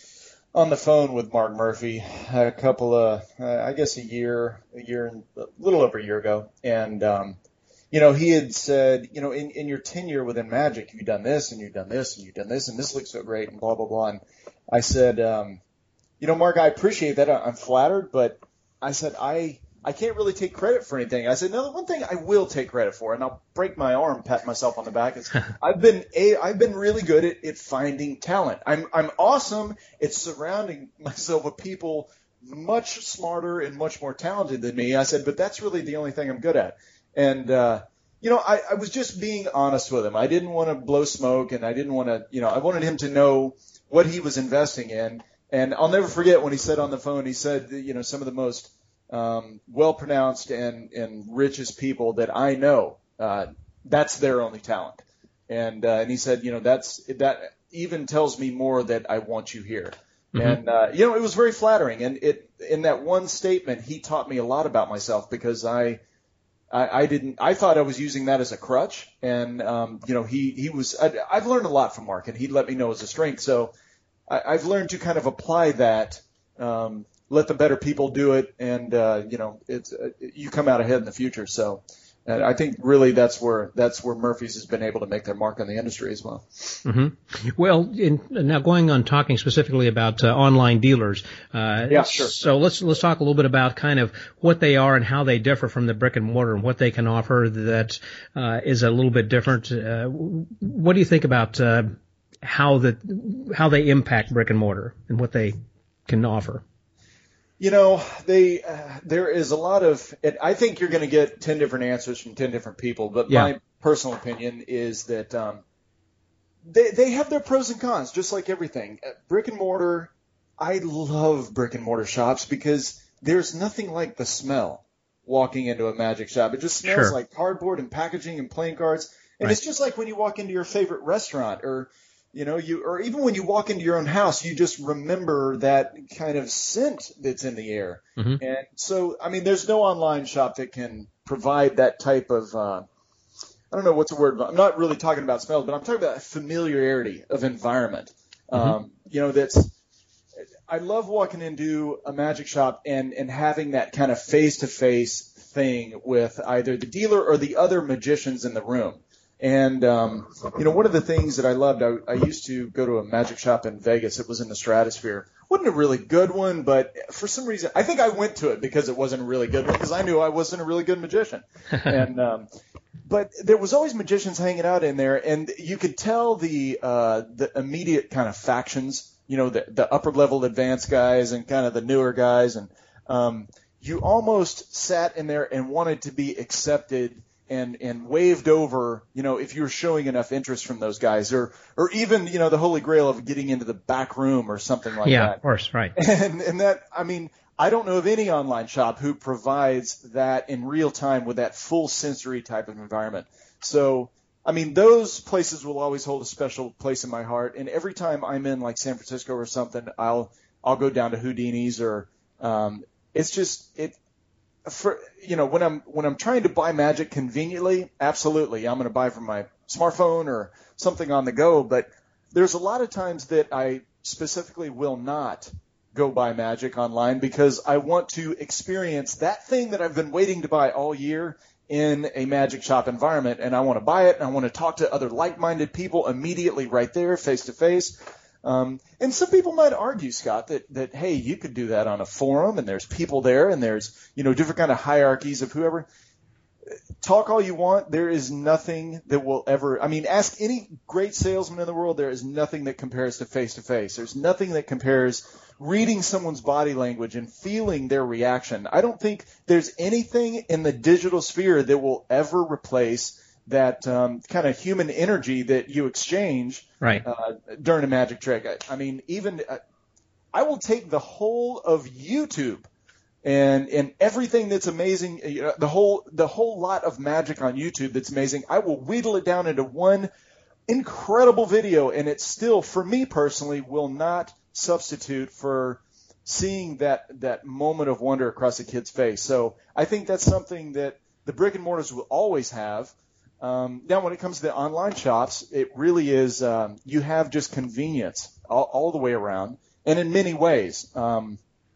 on the phone with Mark Murphy a couple of, uh, I guess a year, a year, a little over a year ago. And, um, you know, he had said, you know, in, in your tenure within Magic, you've done this and you've done this and you've done this and this looks so great and blah, blah, blah. And I said, um, you know, Mark, I appreciate that. I'm flattered, but I said, I, I can't really take credit for anything. I said, no, the one thing I will take credit for, and I'll break my arm, pat myself on the back, is I've been a, I've been really good at, at finding talent. I'm, I'm awesome at surrounding myself with people much smarter and much more talented than me. I said, but that's really the only thing I'm good at. And, uh, you know, I, I was just being honest with him. I didn't want to blow smoke, and I didn't want to, you know, I wanted him to know what he was investing in. And I'll never forget when he said on the phone, he said, you know, some of the most um, well-pronounced and, and richest people that I know, uh, that's their only talent. And, uh, and he said, you know, that's, that even tells me more that I want you here. Mm-hmm. And, uh, you know, it was very flattering. And it, in that one statement, he taught me a lot about myself because I, I, I didn't, I thought I was using that as a crutch. And, um, you know, he, he was, I, I've learned a lot from Mark, and he let me know as a strength. So I, I've learned to kind of apply that, Um, let the better people do it, and uh, you know, it's uh, you come out ahead in the future. So, and I think really that's where that's where Murphy's has been able to make their mark on the industry as well. Mm-hmm. Well, in, now going on talking specifically about uh, online dealers. Uh, yeah, sure. So let's let's talk a little bit about kind of what they are and how they differ from the brick and mortar and what they can offer that uh, is a little bit different. Uh, what do you think about uh, how the how they impact brick and mortar and what they can offer? You know, they uh, there is a lot of – I think you're going to get ten different answers from ten different people, but yeah. my personal opinion is that um, they they have their pros and cons, just like everything. Brick and mortar, I love brick and mortar shops because there's nothing like the smell walking into a magic shop. It just smells sure. like cardboard and packaging and playing cards. And right. it's just like when you walk into your favorite restaurant or – You know, you or even when you walk into your own house, you just remember that kind of scent that's in the air. Mm-hmm. And so, I mean, there's no online shop that can provide that type of, uh, I don't know what's the word. I'm not really talking about smells, but I'm talking about familiarity of environment. Mm-hmm. Um, you know, that's, I love walking into a magic shop and, and having that kind of face-to-face thing with either the dealer or the other magicians in the room. And, um, you know, one of the things that I loved, I, I used to go to a magic shop in Vegas. It was in the Stratosphere. Wasn't a really good one, but for some reason, I think I went to it because it wasn't a really good one because I knew I wasn't a really good magician. and, um, but there was always magicians hanging out in there, and you could tell the, uh, the immediate kind of factions, you know, the, the upper level advanced guys and kind of the newer guys. And, um, you almost sat in there and wanted to be accepted and, and waved over, you know, if you were showing enough interest from those guys, or, or even, you know, the holy grail of getting into the back room or something like yeah, that. Yeah, of course, right. And, and that, I mean, I don't know of any online shop who provides that in real time with that full sensory type of environment. So, I mean, those places will always hold a special place in my heart. And every time I'm in like San Francisco or something, I'll, I'll go down to Houdini's or, um, it's just, it, For, you know, when I'm when I'm trying to buy magic conveniently, absolutely, I'm going to buy from my smartphone or something on the go. But there's a lot of times that I specifically will not go buy magic online because I want to experience that thing that I've been waiting to buy all year in a magic shop environment, and I want to buy it, and I want to talk to other like-minded people immediately right there, face to face. Um, and some people might argue, Scott, that, that, hey, you could do that on a forum and there's people there and there's, you know, different kind of hierarchies of whoever. Talk all you want. There is nothing that will ever, I mean, ask any great salesman in the world. There is nothing that compares to face to face. There's nothing that compares reading someone's body language and feeling their reaction. I don't think there's anything in the digital sphere that will ever replace that um, kind of human energy that you exchange right. uh, during a magic trick. I, I mean, even uh, I will take the whole of YouTube and and everything that's amazing, you know, the whole the whole lot of magic on YouTube that's amazing. I will wheedle it down into one incredible video, and it still, for me personally, will not substitute for seeing that that moment of wonder across a kid's face. So I think that's something that the brick and mortars will always have. Um, now, when it comes to the online shops, it really is um, you have just convenience all, all the way around, and in many ways um,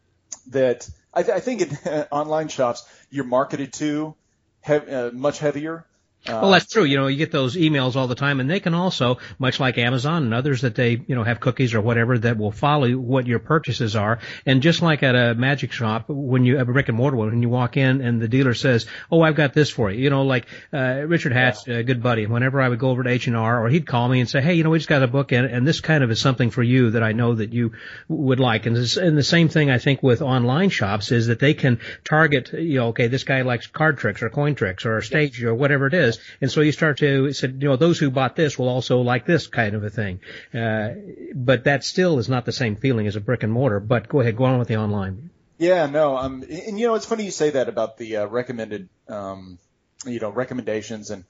that I, th- I think in uh, online shops you're marketed to hev- uh, much heavier. Uh, well, that's true. You know, you get those emails all the time, and they can also, much like Amazon and others, that they, you know, have cookies or whatever that will follow what your purchases are. And just like at a magic shop, when you have a brick and mortar one, when you walk in and the dealer says, "Oh, I've got this for you," you know, like uh, Richard Hatch, a good buddy. Whenever I would go over to H and R, or he'd call me and say, "Hey, you know, we just got a book in, and this kind of is something for you that I know that you would like." And, this, and the same thing I think with online shops is that they can target, you know, okay, this guy likes card tricks or coin tricks or stage or whatever it is. And so you start to say, you know, those who bought this will also like this kind of a thing. Uh, but that still is not the same feeling as a brick and mortar. But go ahead, go on with the online. Yeah, no. Um, and, you know, it's funny you say that about the uh, recommended, um, you know, recommendations. And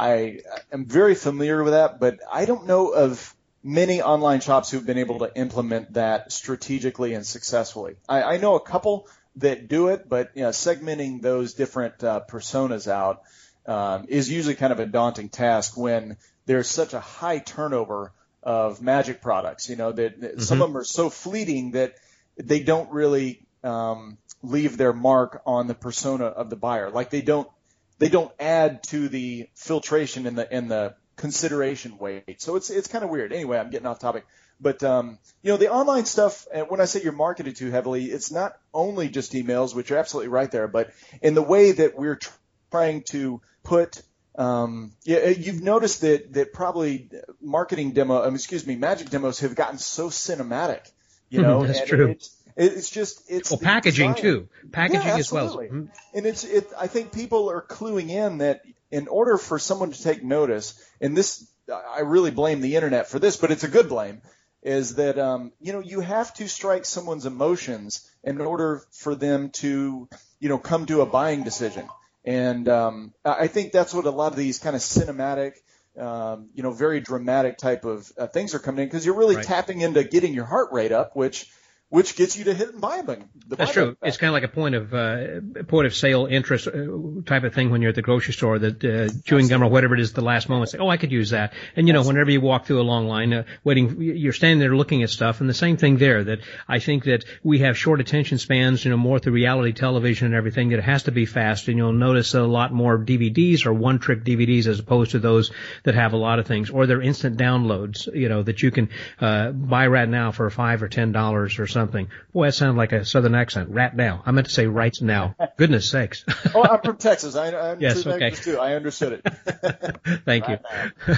I am very familiar with that, but I don't know of many online shops who've been able to implement that strategically and successfully. I, I know a couple that do it, but, you know, segmenting those different uh, personas out Um, is usually kind of a daunting task when there's such a high turnover of magic products. You know, that, that mm-hmm. some of them are so fleeting that they don't really um, leave their mark on the persona of the buyer. Like they don't they don't add to the filtration and the and the consideration weight. So it's it's kind of weird. Anyway, I'm getting off topic. But, um, you know, the online stuff, and when I say you're marketed too heavily, it's not only just emails, which you're absolutely right there, but in the way that we're tr- trying to put, um, yeah, you've noticed that, that probably marketing demo, um, excuse me, magic demos have gotten so cinematic, you know. That's and true. It's, it's just, it's. Well, packaging design. too. Packaging yeah, as well. Absolutely. And it's, it, I think people are cluing in that in order for someone to take notice, and this, I really blame the internet for this, but it's a good blame. Is that, um, you know, you have to strike someone's emotions in order for them to, you know, come to a buying decision. And um, I think that's what a lot of these kind of cinematic, um, you know, very dramatic type of uh, things are coming in because you're really right. tapping into getting your heart rate up, which which gets you to hit and buy them. That's true. It's kind of like a point of uh, point of sale interest uh, type of thing when you're at the grocery store. That uh, chewing Absolutely. Gum or whatever it is, at the last moment, say, "Oh, I could use that." And you know, Absolutely. Whenever you walk through a long line, uh, waiting, you're standing there looking at stuff. And the same thing there. That I think that we have short attention spans. You know, more through reality television and everything. That it has to be fast. And you'll notice a lot more D V Ds or one-trick D V Ds as opposed to those that have a lot of things, or they're instant downloads. You know, that you can uh, buy right now for five or ten dollars or something. Boy, that's sounded like a southern accent. Rat now. I meant to say right now. Goodness sakes. Oh, I'm from Texas. I, I'm yes, from okay. Texas too. I understood it. Thank right you.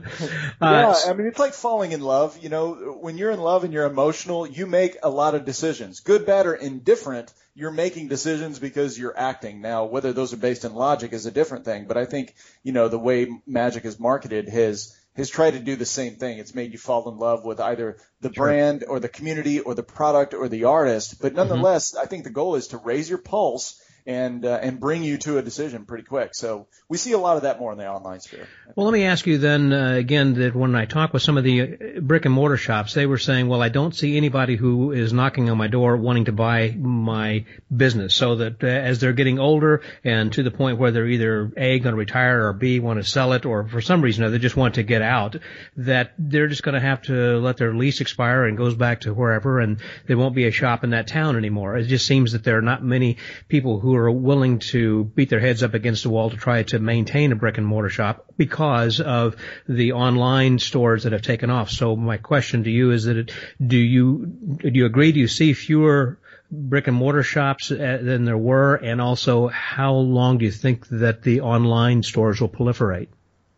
yeah, uh, I mean, it's like falling in love. You know, when you're in love and you're emotional, you make a lot of decisions. Good, bad, or indifferent, you're making decisions because you're acting. Now, whether those are based in logic is a different thing. But I think, you know, the way magic is marketed has has tried to do the same thing. It's made you fall in love with either the sure. brand or the community or the product or the artist. But nonetheless, mm-hmm. I think the goal is to raise your pulse and uh, and bring you to a decision pretty quick. So we see a lot of that more in the online sphere. Well, let me ask you then uh, again that when I talk with some of the brick and mortar shops, they were saying, well, I don't see anybody who is knocking on my door wanting to buy my business. So that uh, as they're getting older and to the point where they're either A, going to retire, or B, want to sell it, or for some reason or they just want to get out, that they're just going to have to let their lease expire and goes back to wherever, and there won't be a shop in that town anymore. It just seems that there are not many people who are willing to beat their heads up against the wall to try to maintain a brick and mortar shop because of the online stores that have taken off. So my question to you is that it, do you do you agree? Do you see fewer brick and mortar shops uh, than there were? And also, how long do you think that the online stores will proliferate?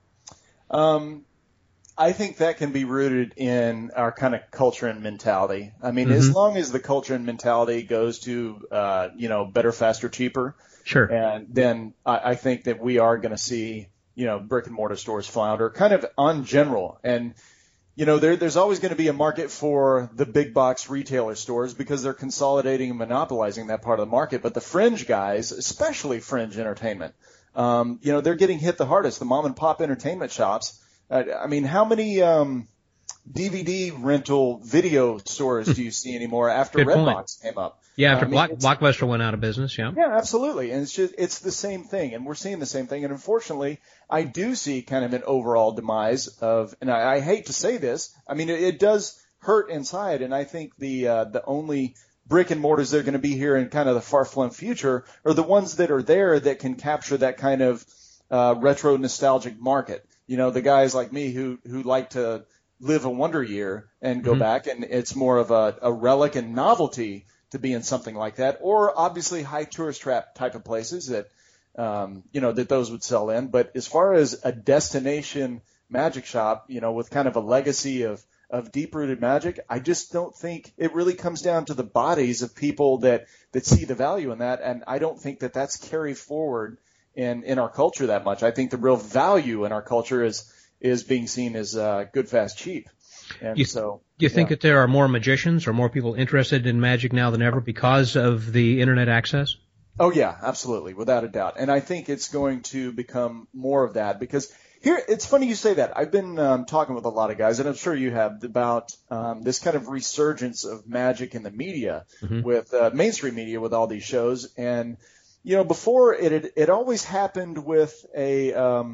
Um, I think that can be rooted in our kind of culture and mentality. I mean, mm-hmm. as long as the culture and mentality goes to, uh, you know, better, faster, cheaper. Sure. And then I, I think that we are going to see, you know, brick and mortar stores flounder kind of on general. And, you know, there, there's always going to be a market for the big box retailer stores because they're consolidating and monopolizing that part of the market. But the fringe guys, especially fringe entertainment, um, you know, they're getting hit the hardest. The mom and pop entertainment shops. Uh, I mean, how many um, D V D rental video stores do you see anymore after Redbox came up? Yeah, after I mean, Block, Blockbuster went out of business, yeah. Yeah, absolutely. And it's just it's the same thing, and we're seeing the same thing. And unfortunately, I do see kind of an overall demise of, and I, I hate to say this, I mean, it, it does hurt inside, and I think the uh, the only brick and mortars that are going to be here in kind of the far-flung future are the ones that are there that can capture that kind of uh, retro nostalgic market. You know, the guys like me who, who like to live a wonder year and go mm-hmm. back, and it's more of a, a relic and novelty to be in something like that, or obviously high tourist trap type of places that, um, you know, that those would sell in. But as far as a destination magic shop, you know, with kind of a legacy of, of deep-rooted magic, I just don't think it really comes down to the bodies of people that, that see the value in that, and I don't think that that's carried forward in, in our culture that much. I think the real value in our culture is is being seen as uh, good, fast, cheap. And you, so, do you think yeah. that there are more magicians or more people interested in magic now than ever because of the internet access? Oh yeah, absolutely, without a doubt. And I think it's going to become more of that because here, it's funny you say that. I've been um, talking with a lot of guys, and I'm sure you have, about um, this kind of resurgence of magic in the media, mm-hmm. with uh, mainstream media, with all these shows. And you know, before it had, it always happened with a, um,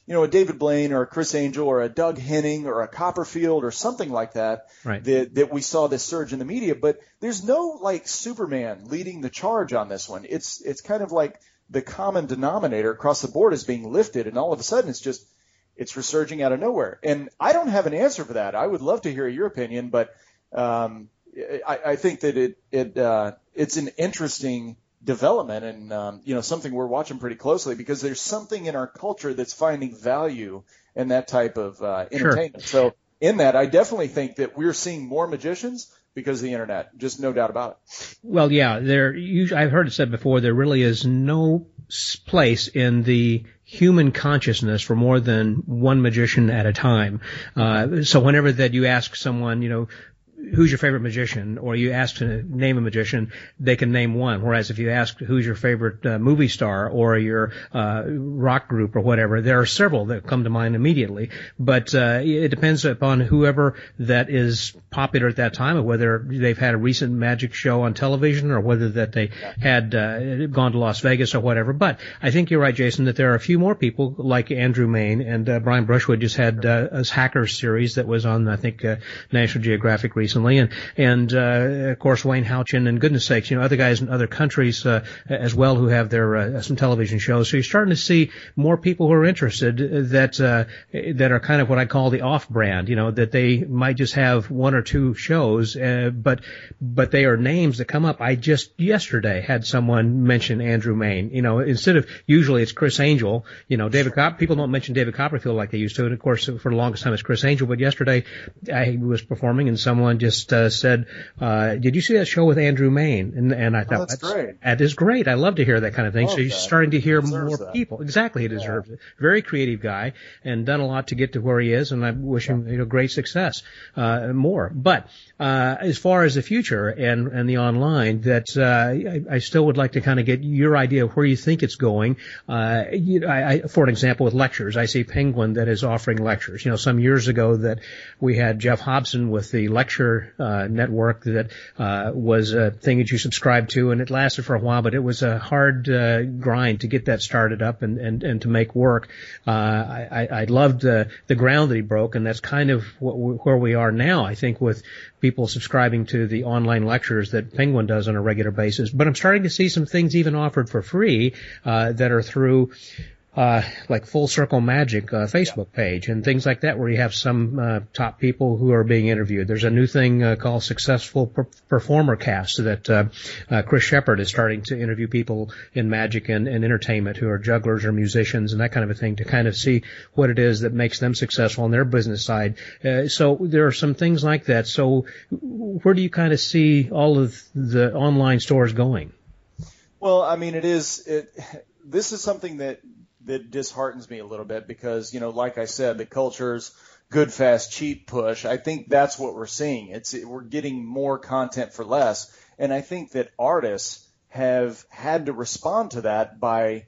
you know, a David Blaine or a Chris Angel or a Doug Henning or a Copperfield or something like that, right. that, that we saw this surge in the media. But there's no like Superman leading the charge on this one. It's, it's kind of like the common denominator across the board is being lifted, and all of a sudden it's just, it's resurging out of nowhere. And I don't have an answer for that. I would love to hear your opinion, but, um, I, I think that it, it, uh, it's an interesting development and, um, you know, something we're watching pretty closely because there's something in our culture that's finding value in that type of uh, entertainment. Sure. So in that, I definitely think that we're seeing more magicians because of the internet. Just no doubt about it. Well, yeah, there, you, I've heard it said before, there really is no place in the human consciousness for more than one magician at a time. Uh, so whenever that you ask someone, you know, who's your favorite magician, or you ask to name a magician, they can name one. Whereas if you ask who's your favorite uh, movie star or your uh, rock group or whatever, there are several that come to mind immediately. But uh, it depends upon whoever that is popular at that time, or whether they've had a recent magic show on television, or whether that they had uh, gone to Las Vegas or whatever. But I think you're right, Jason, that there are a few more people like Andrew Mayne, and uh, Brian Brushwood just had uh, a Hackers series that was on, I think, uh, National Geographic recently. And, and, uh, of course, Wayne Houchin, and goodness sakes, you know, other guys in other countries, uh, as well who have their, uh, some television shows. So you're starting to see more people who are interested that, uh, that are kind of what I call the off-brand, you know, that they might just have one or two shows, uh, but, but they are names that come up. I just yesterday had someone mention Andrew Mayne, you know, instead of, usually it's Chris Angel, you know, David Cop, people don't mention David Copperfield like they used to. And of course, for the longest time it's Chris Angel, but yesterday I was performing and someone just uh, said, uh, did you see that show with Andrew Mayne? And, and I thought, oh, that's, that's great. That is great. I love to hear that kind of thing. Love so you're that. starting to hear more that. people. Exactly. He deserves yeah. it. Very creative guy and done a lot to get to where he is. And I wish him, you know, great success, uh, more. But, uh, as far as the future and, and the online, that, uh, I, I still would like to kind of get your idea of where you think it's going. Uh, you, I, I, for an example, with lectures, I see Penguin that is offering lectures. You know, some years ago that we had Jeff Hobson with the lecture, uh, network that, uh, was a thing that you subscribed to, and it lasted for a while, but it was a hard, uh, grind to get that started up and, and, and to make work. Uh, I, I loved, uh, the ground that he broke, and that's kind of what, where we are now, I think, with people subscribing to the online lectures that Penguin does on a regular basis. But I'm starting to see some things even offered for free, uh, that are through, uh, like Full Circle Magic, uh, Facebook yeah. page and things like that, where you have some, uh, top people who are being interviewed. There's a new thing, uh, called Successful per- Performer Cast that, uh, uh, Chris Shepard is starting to interview people in magic and, and entertainment who are jugglers or musicians and that kind of a thing to kind of see what it is that makes them successful on their business side. Uh, so there are some things like that. So where do you kind of see all of the online stores going? Well, I mean, it is, it, this is something that, that disheartens me a little bit because, you know, like I said, the culture's good, fast, cheap push. I think that's what we're seeing. It's, we're getting more content for less. And I think that artists have had to respond to that by,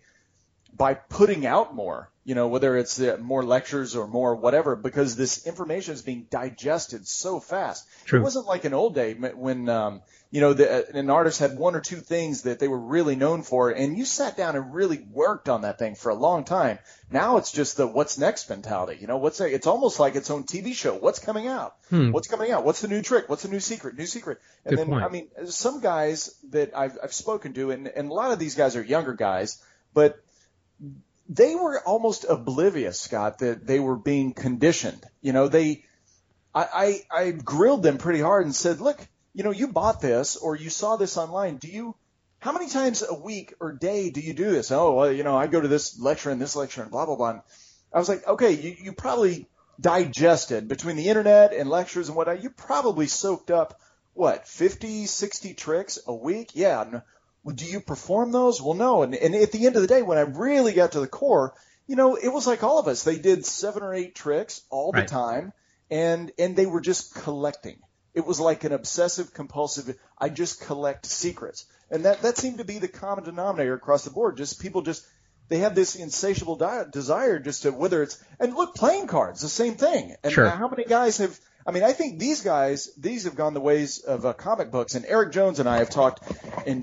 by putting out more, you know, whether it's uh, more lectures or more whatever, because this information is being digested so fast. True. It wasn't like an old day when, um, you know, the, an artist had one or two things that they were really known for, and you sat down and really worked on that thing for a long time. Now it's just the what's next mentality. You know, what's it's almost like its own T V show. What's coming out? Hmm. What's coming out? What's the new trick? What's the new secret? New secret. And Good then, point. I mean, some guys that I've, I've spoken to, and, and a lot of these guys are younger guys, but they were almost oblivious, Scott, that they were being conditioned. You know, they, I, I, I grilled them pretty hard and said, look, you know, you bought this or you saw this online. Do you, how many times a week or day do you do this? Oh, well, you know, I go to this lecture and this lecture and blah, blah, blah. And I was like, okay, you, you probably digested between the internet and lectures and whatnot. You probably soaked up, what, fifty, sixty tricks a week? Yeah. Well, do you perform those? Well, no. And, and at the end of the day, when I really got to the core, you know, it was like all of us. They did seven or eight tricks all the right. time, and and they were just collecting. It was like an obsessive compulsive, I just collect secrets. And that, that seemed to be the common denominator across the board. Just people just, they have this insatiable di- desire just to, whether it's, and look, playing cards, the same thing. And sure. how many guys have, I mean, I think these guys, these have gone the ways of uh, comic books. And Eric Jones and I have talked, and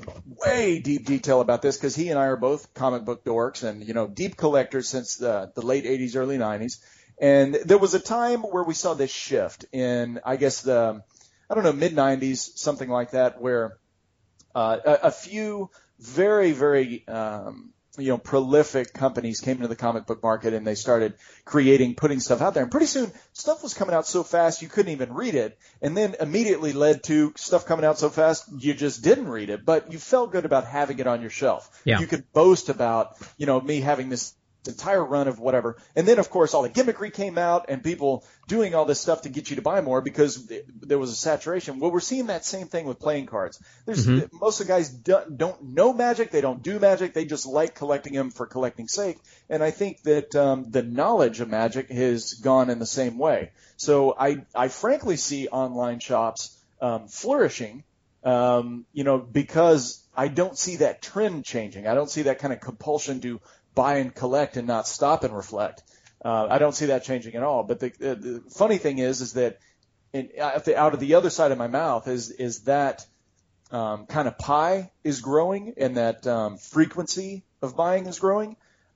way deep detail about this because he and I are both comic book dorks and, you know, deep collectors since the, the late eighties, early nineties. And there was a time where we saw this shift in, I guess, the, I don't know, mid nineties, something like that, where uh, a, a few very, very, um, you know, prolific companies came into the comic book market and they started creating, putting stuff out there. And pretty soon stuff was coming out so fast you couldn't even read it. And then immediately led to stuff coming out so fast you just didn't read it, but you felt good about having it on your shelf. Yeah. You could boast about, you know, me having this entire run of whatever. And then, of course, all the gimmickry came out and people doing all this stuff to get you to buy more because there was a saturation. Well, we're seeing that same thing with playing cards. There's mm-hmm. most of the guys don't, don't know Magic. They don't do Magic. They just like collecting them for collecting's sake. And I think that um, the knowledge of Magic has gone in the same way. So I, I frankly see online shops um, flourishing, um, you know, because I don't see that trend changing. I don't see that kind of compulsion to buy and collect and not stop and reflect. Uh, I don't see that changing at all. But the, the, the funny thing is, is that in, out of the other side of my mouth is is that um, kind of pie is growing and that um, frequency of buying is growing.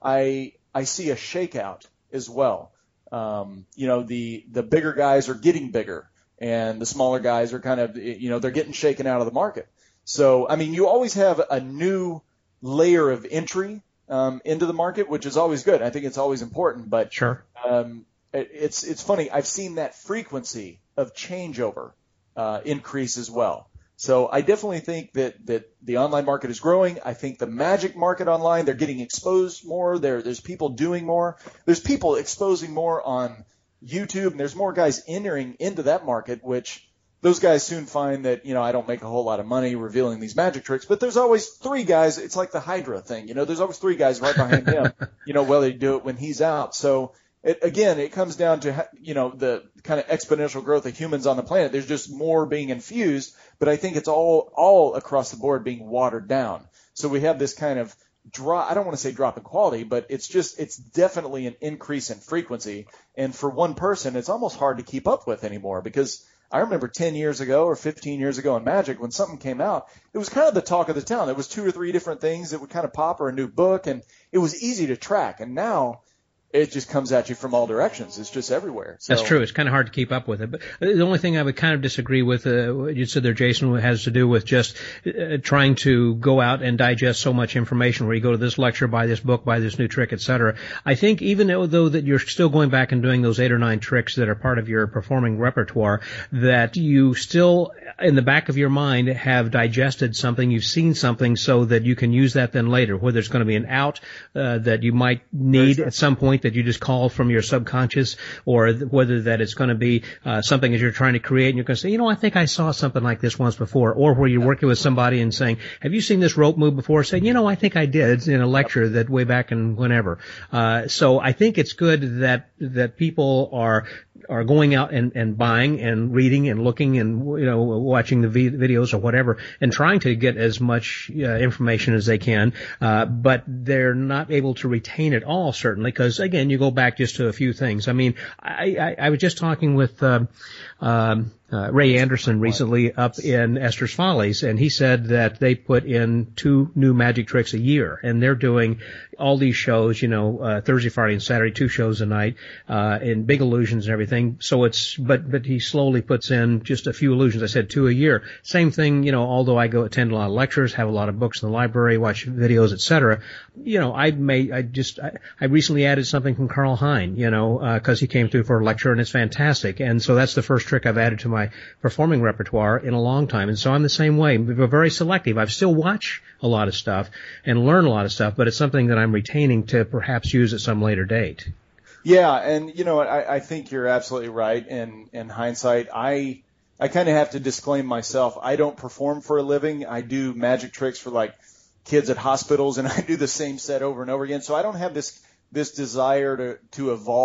I I see a shakeout as well. Um, you know, the the bigger guys are getting bigger, and the smaller guys are kind of, you know, they're getting shaken out of the market. So I mean, you always have a new layer of entry Um, into the market, which is always good. I think it's always important, but sure. um, it, it's it's funny. I've seen that frequency of changeover uh, increase as well. So I definitely think that that the online market is growing. I think the Magic market online, they're getting exposed more. There there's people doing more. There's people exposing more on YouTube, and there's more guys entering into that market, which those guys soon find that, you know, I don't make a whole lot of money revealing these magic tricks, but there's always three guys. It's like the Hydra thing, you know, there's always three guys right behind him, you know, whether they do it when he's out. So it, again, it comes down to, you know, the kind of exponential growth of humans on the planet. There's just more being infused, but I think it's all, all across the board being watered down. So we have this kind of drop, I don't want to say drop in quality, but it's just, it's definitely an increase in frequency. And for one person, it's almost hard to keep up with anymore because I remember ten years ago or fifteen years ago in Magic, when something came out, it was kind of the talk of the town. There was two or three different things that would kind of pop, or a new book, and it was easy to track. And now it just comes at you from all directions. It's just everywhere. So, that's true. It's kind of hard to keep up with it. But the only thing I would kind of disagree with, uh, what you said there, Jason, has to do with just uh, trying to go out and digest so much information where you go to this lecture, buy this book, buy this new trick, et cetera. I think even though, though that you're still going back and doing those eight or nine tricks that are part of your performing repertoire, that you still, in the back of your mind, have digested something, you've seen something so that you can use that then later, whether it's going to be an out uh, that you might need at some point that you just call from your subconscious, or th- whether that it's going to be uh, something that you're trying to create and you're going to say, you know, I think I saw something like this once before, or where you're working with somebody and saying, have you seen this rope move before? Saying, you know, I think I did in a lecture that way back in whenever. Uh, so I think it's good that that people are are going out and, and buying and reading and looking and, you know, watching the v- videos or whatever and trying to get as much uh, information as they can, uh, but they're not able to retain it all, certainly, because, again, you go back just to a few things. I mean, I, I, I was just talking with um, um, uh, Ray Anderson recently up in Esther's Follies, and he said that they put in two new magic tricks a year, and they're doing all these shows, you know, uh, Thursday, Friday, and Saturday, two shows a night, uh, in big illusions and everything. So it's, but, but he slowly puts in just a few illusions. I said two a year. Same thing, you know, although I go attend a lot of lectures, have a lot of books in the library, watch videos, et cetera. You know, I may, I just, I, I recently added something from Carl Hine, you know, uh, cause he came through for a lecture and it's fantastic. And so that's the first trick I've added to my performing repertoire in a long time. And so I'm the same way. We're very selective. I still watch a lot of stuff and learn a lot of stuff, but it's something that I'm retaining to perhaps use at some later date. Yeah, and you know, I, I think you're absolutely right. In in hindsight, I I kind of have to disclaim myself. I don't perform for a living. I do magic tricks for like kids at hospitals, and I do the same set over and over again. So I don't have this this desire to to evolve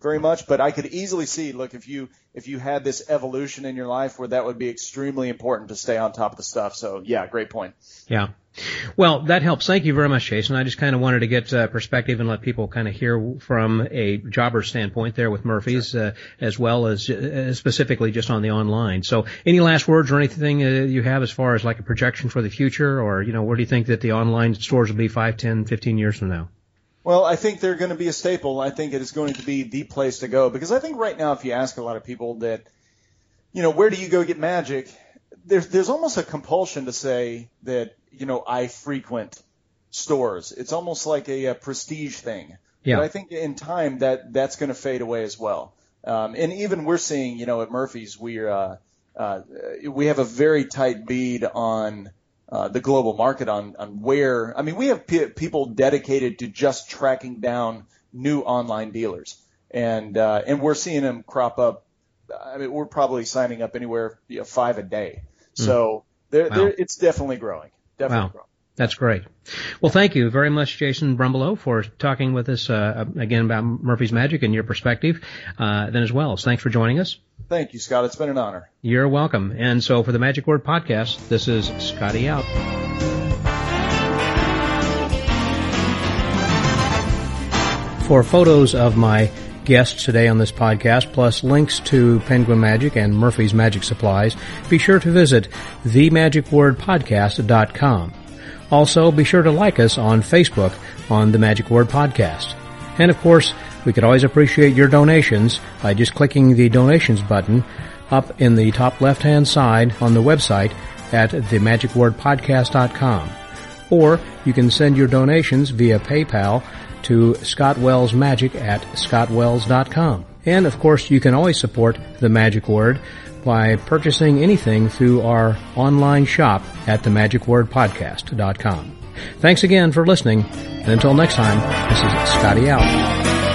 very much, but I could easily see, look, if you if you had this evolution in your life where that would be extremely important to stay on top of the stuff. So, yeah, great point. Yeah. Well, that helps. Thank you very much, Jason. I just kind of wanted to get uh, perspective and let people kind of hear from a jobber standpoint there with Murphy's, sure. uh, as well as uh, specifically just on the online. So any last words or anything uh, you have as far as like a projection for the future, or, you know, where do you think that the online stores will be five, ten, fifteen years from now? Well, I think they're going to be a staple. I think it is going to be the place to go, because I think right now if you ask a lot of people that, you know, where do you go get magic, there's there's almost a compulsion to say that, you know, I frequent stores. It's almost like a, a prestige thing. Yeah. But I think in time that that's going to fade away as well. Um, and even we're seeing, you know, at Murphy's, we're uh, uh, we have a very tight bead on Uh, the global market on, on where, I mean, we have p- people dedicated to just tracking down new online dealers, and uh, and we're seeing them crop up. I mean, we're probably signing up anywhere, you know, five a day. So mm. they're, wow. they're, it's definitely growing. Definitely wow. growing. That's great. Well, thank you very much, Jason Brumbelow, for talking with us uh, again about Murphy's Magic and your perspective. Uh, then as well, so thanks for joining us. Thank you, Scott. It's been an honor. You're welcome. And so for the Magic Word Podcast, this is Scotty out. For photos of my guests today on this podcast, plus links to Penguin Magic and Murphy's Magic Supplies, be sure to visit the magic word podcast dot com. Also, be sure to like us on Facebook on the Magic Word Podcast. And of course, we could always appreciate your donations by just clicking the donations button up in the top left-hand side on the website at the magic word podcast dot com. Or you can send your donations via PayPal to Scott Wells Magic at scott wells dot com. And of course, you can always support the Magic Word by purchasing anything through our online shop at the magic word podcast dot com. Thanks again for listening, and until next time, this is Scotty out.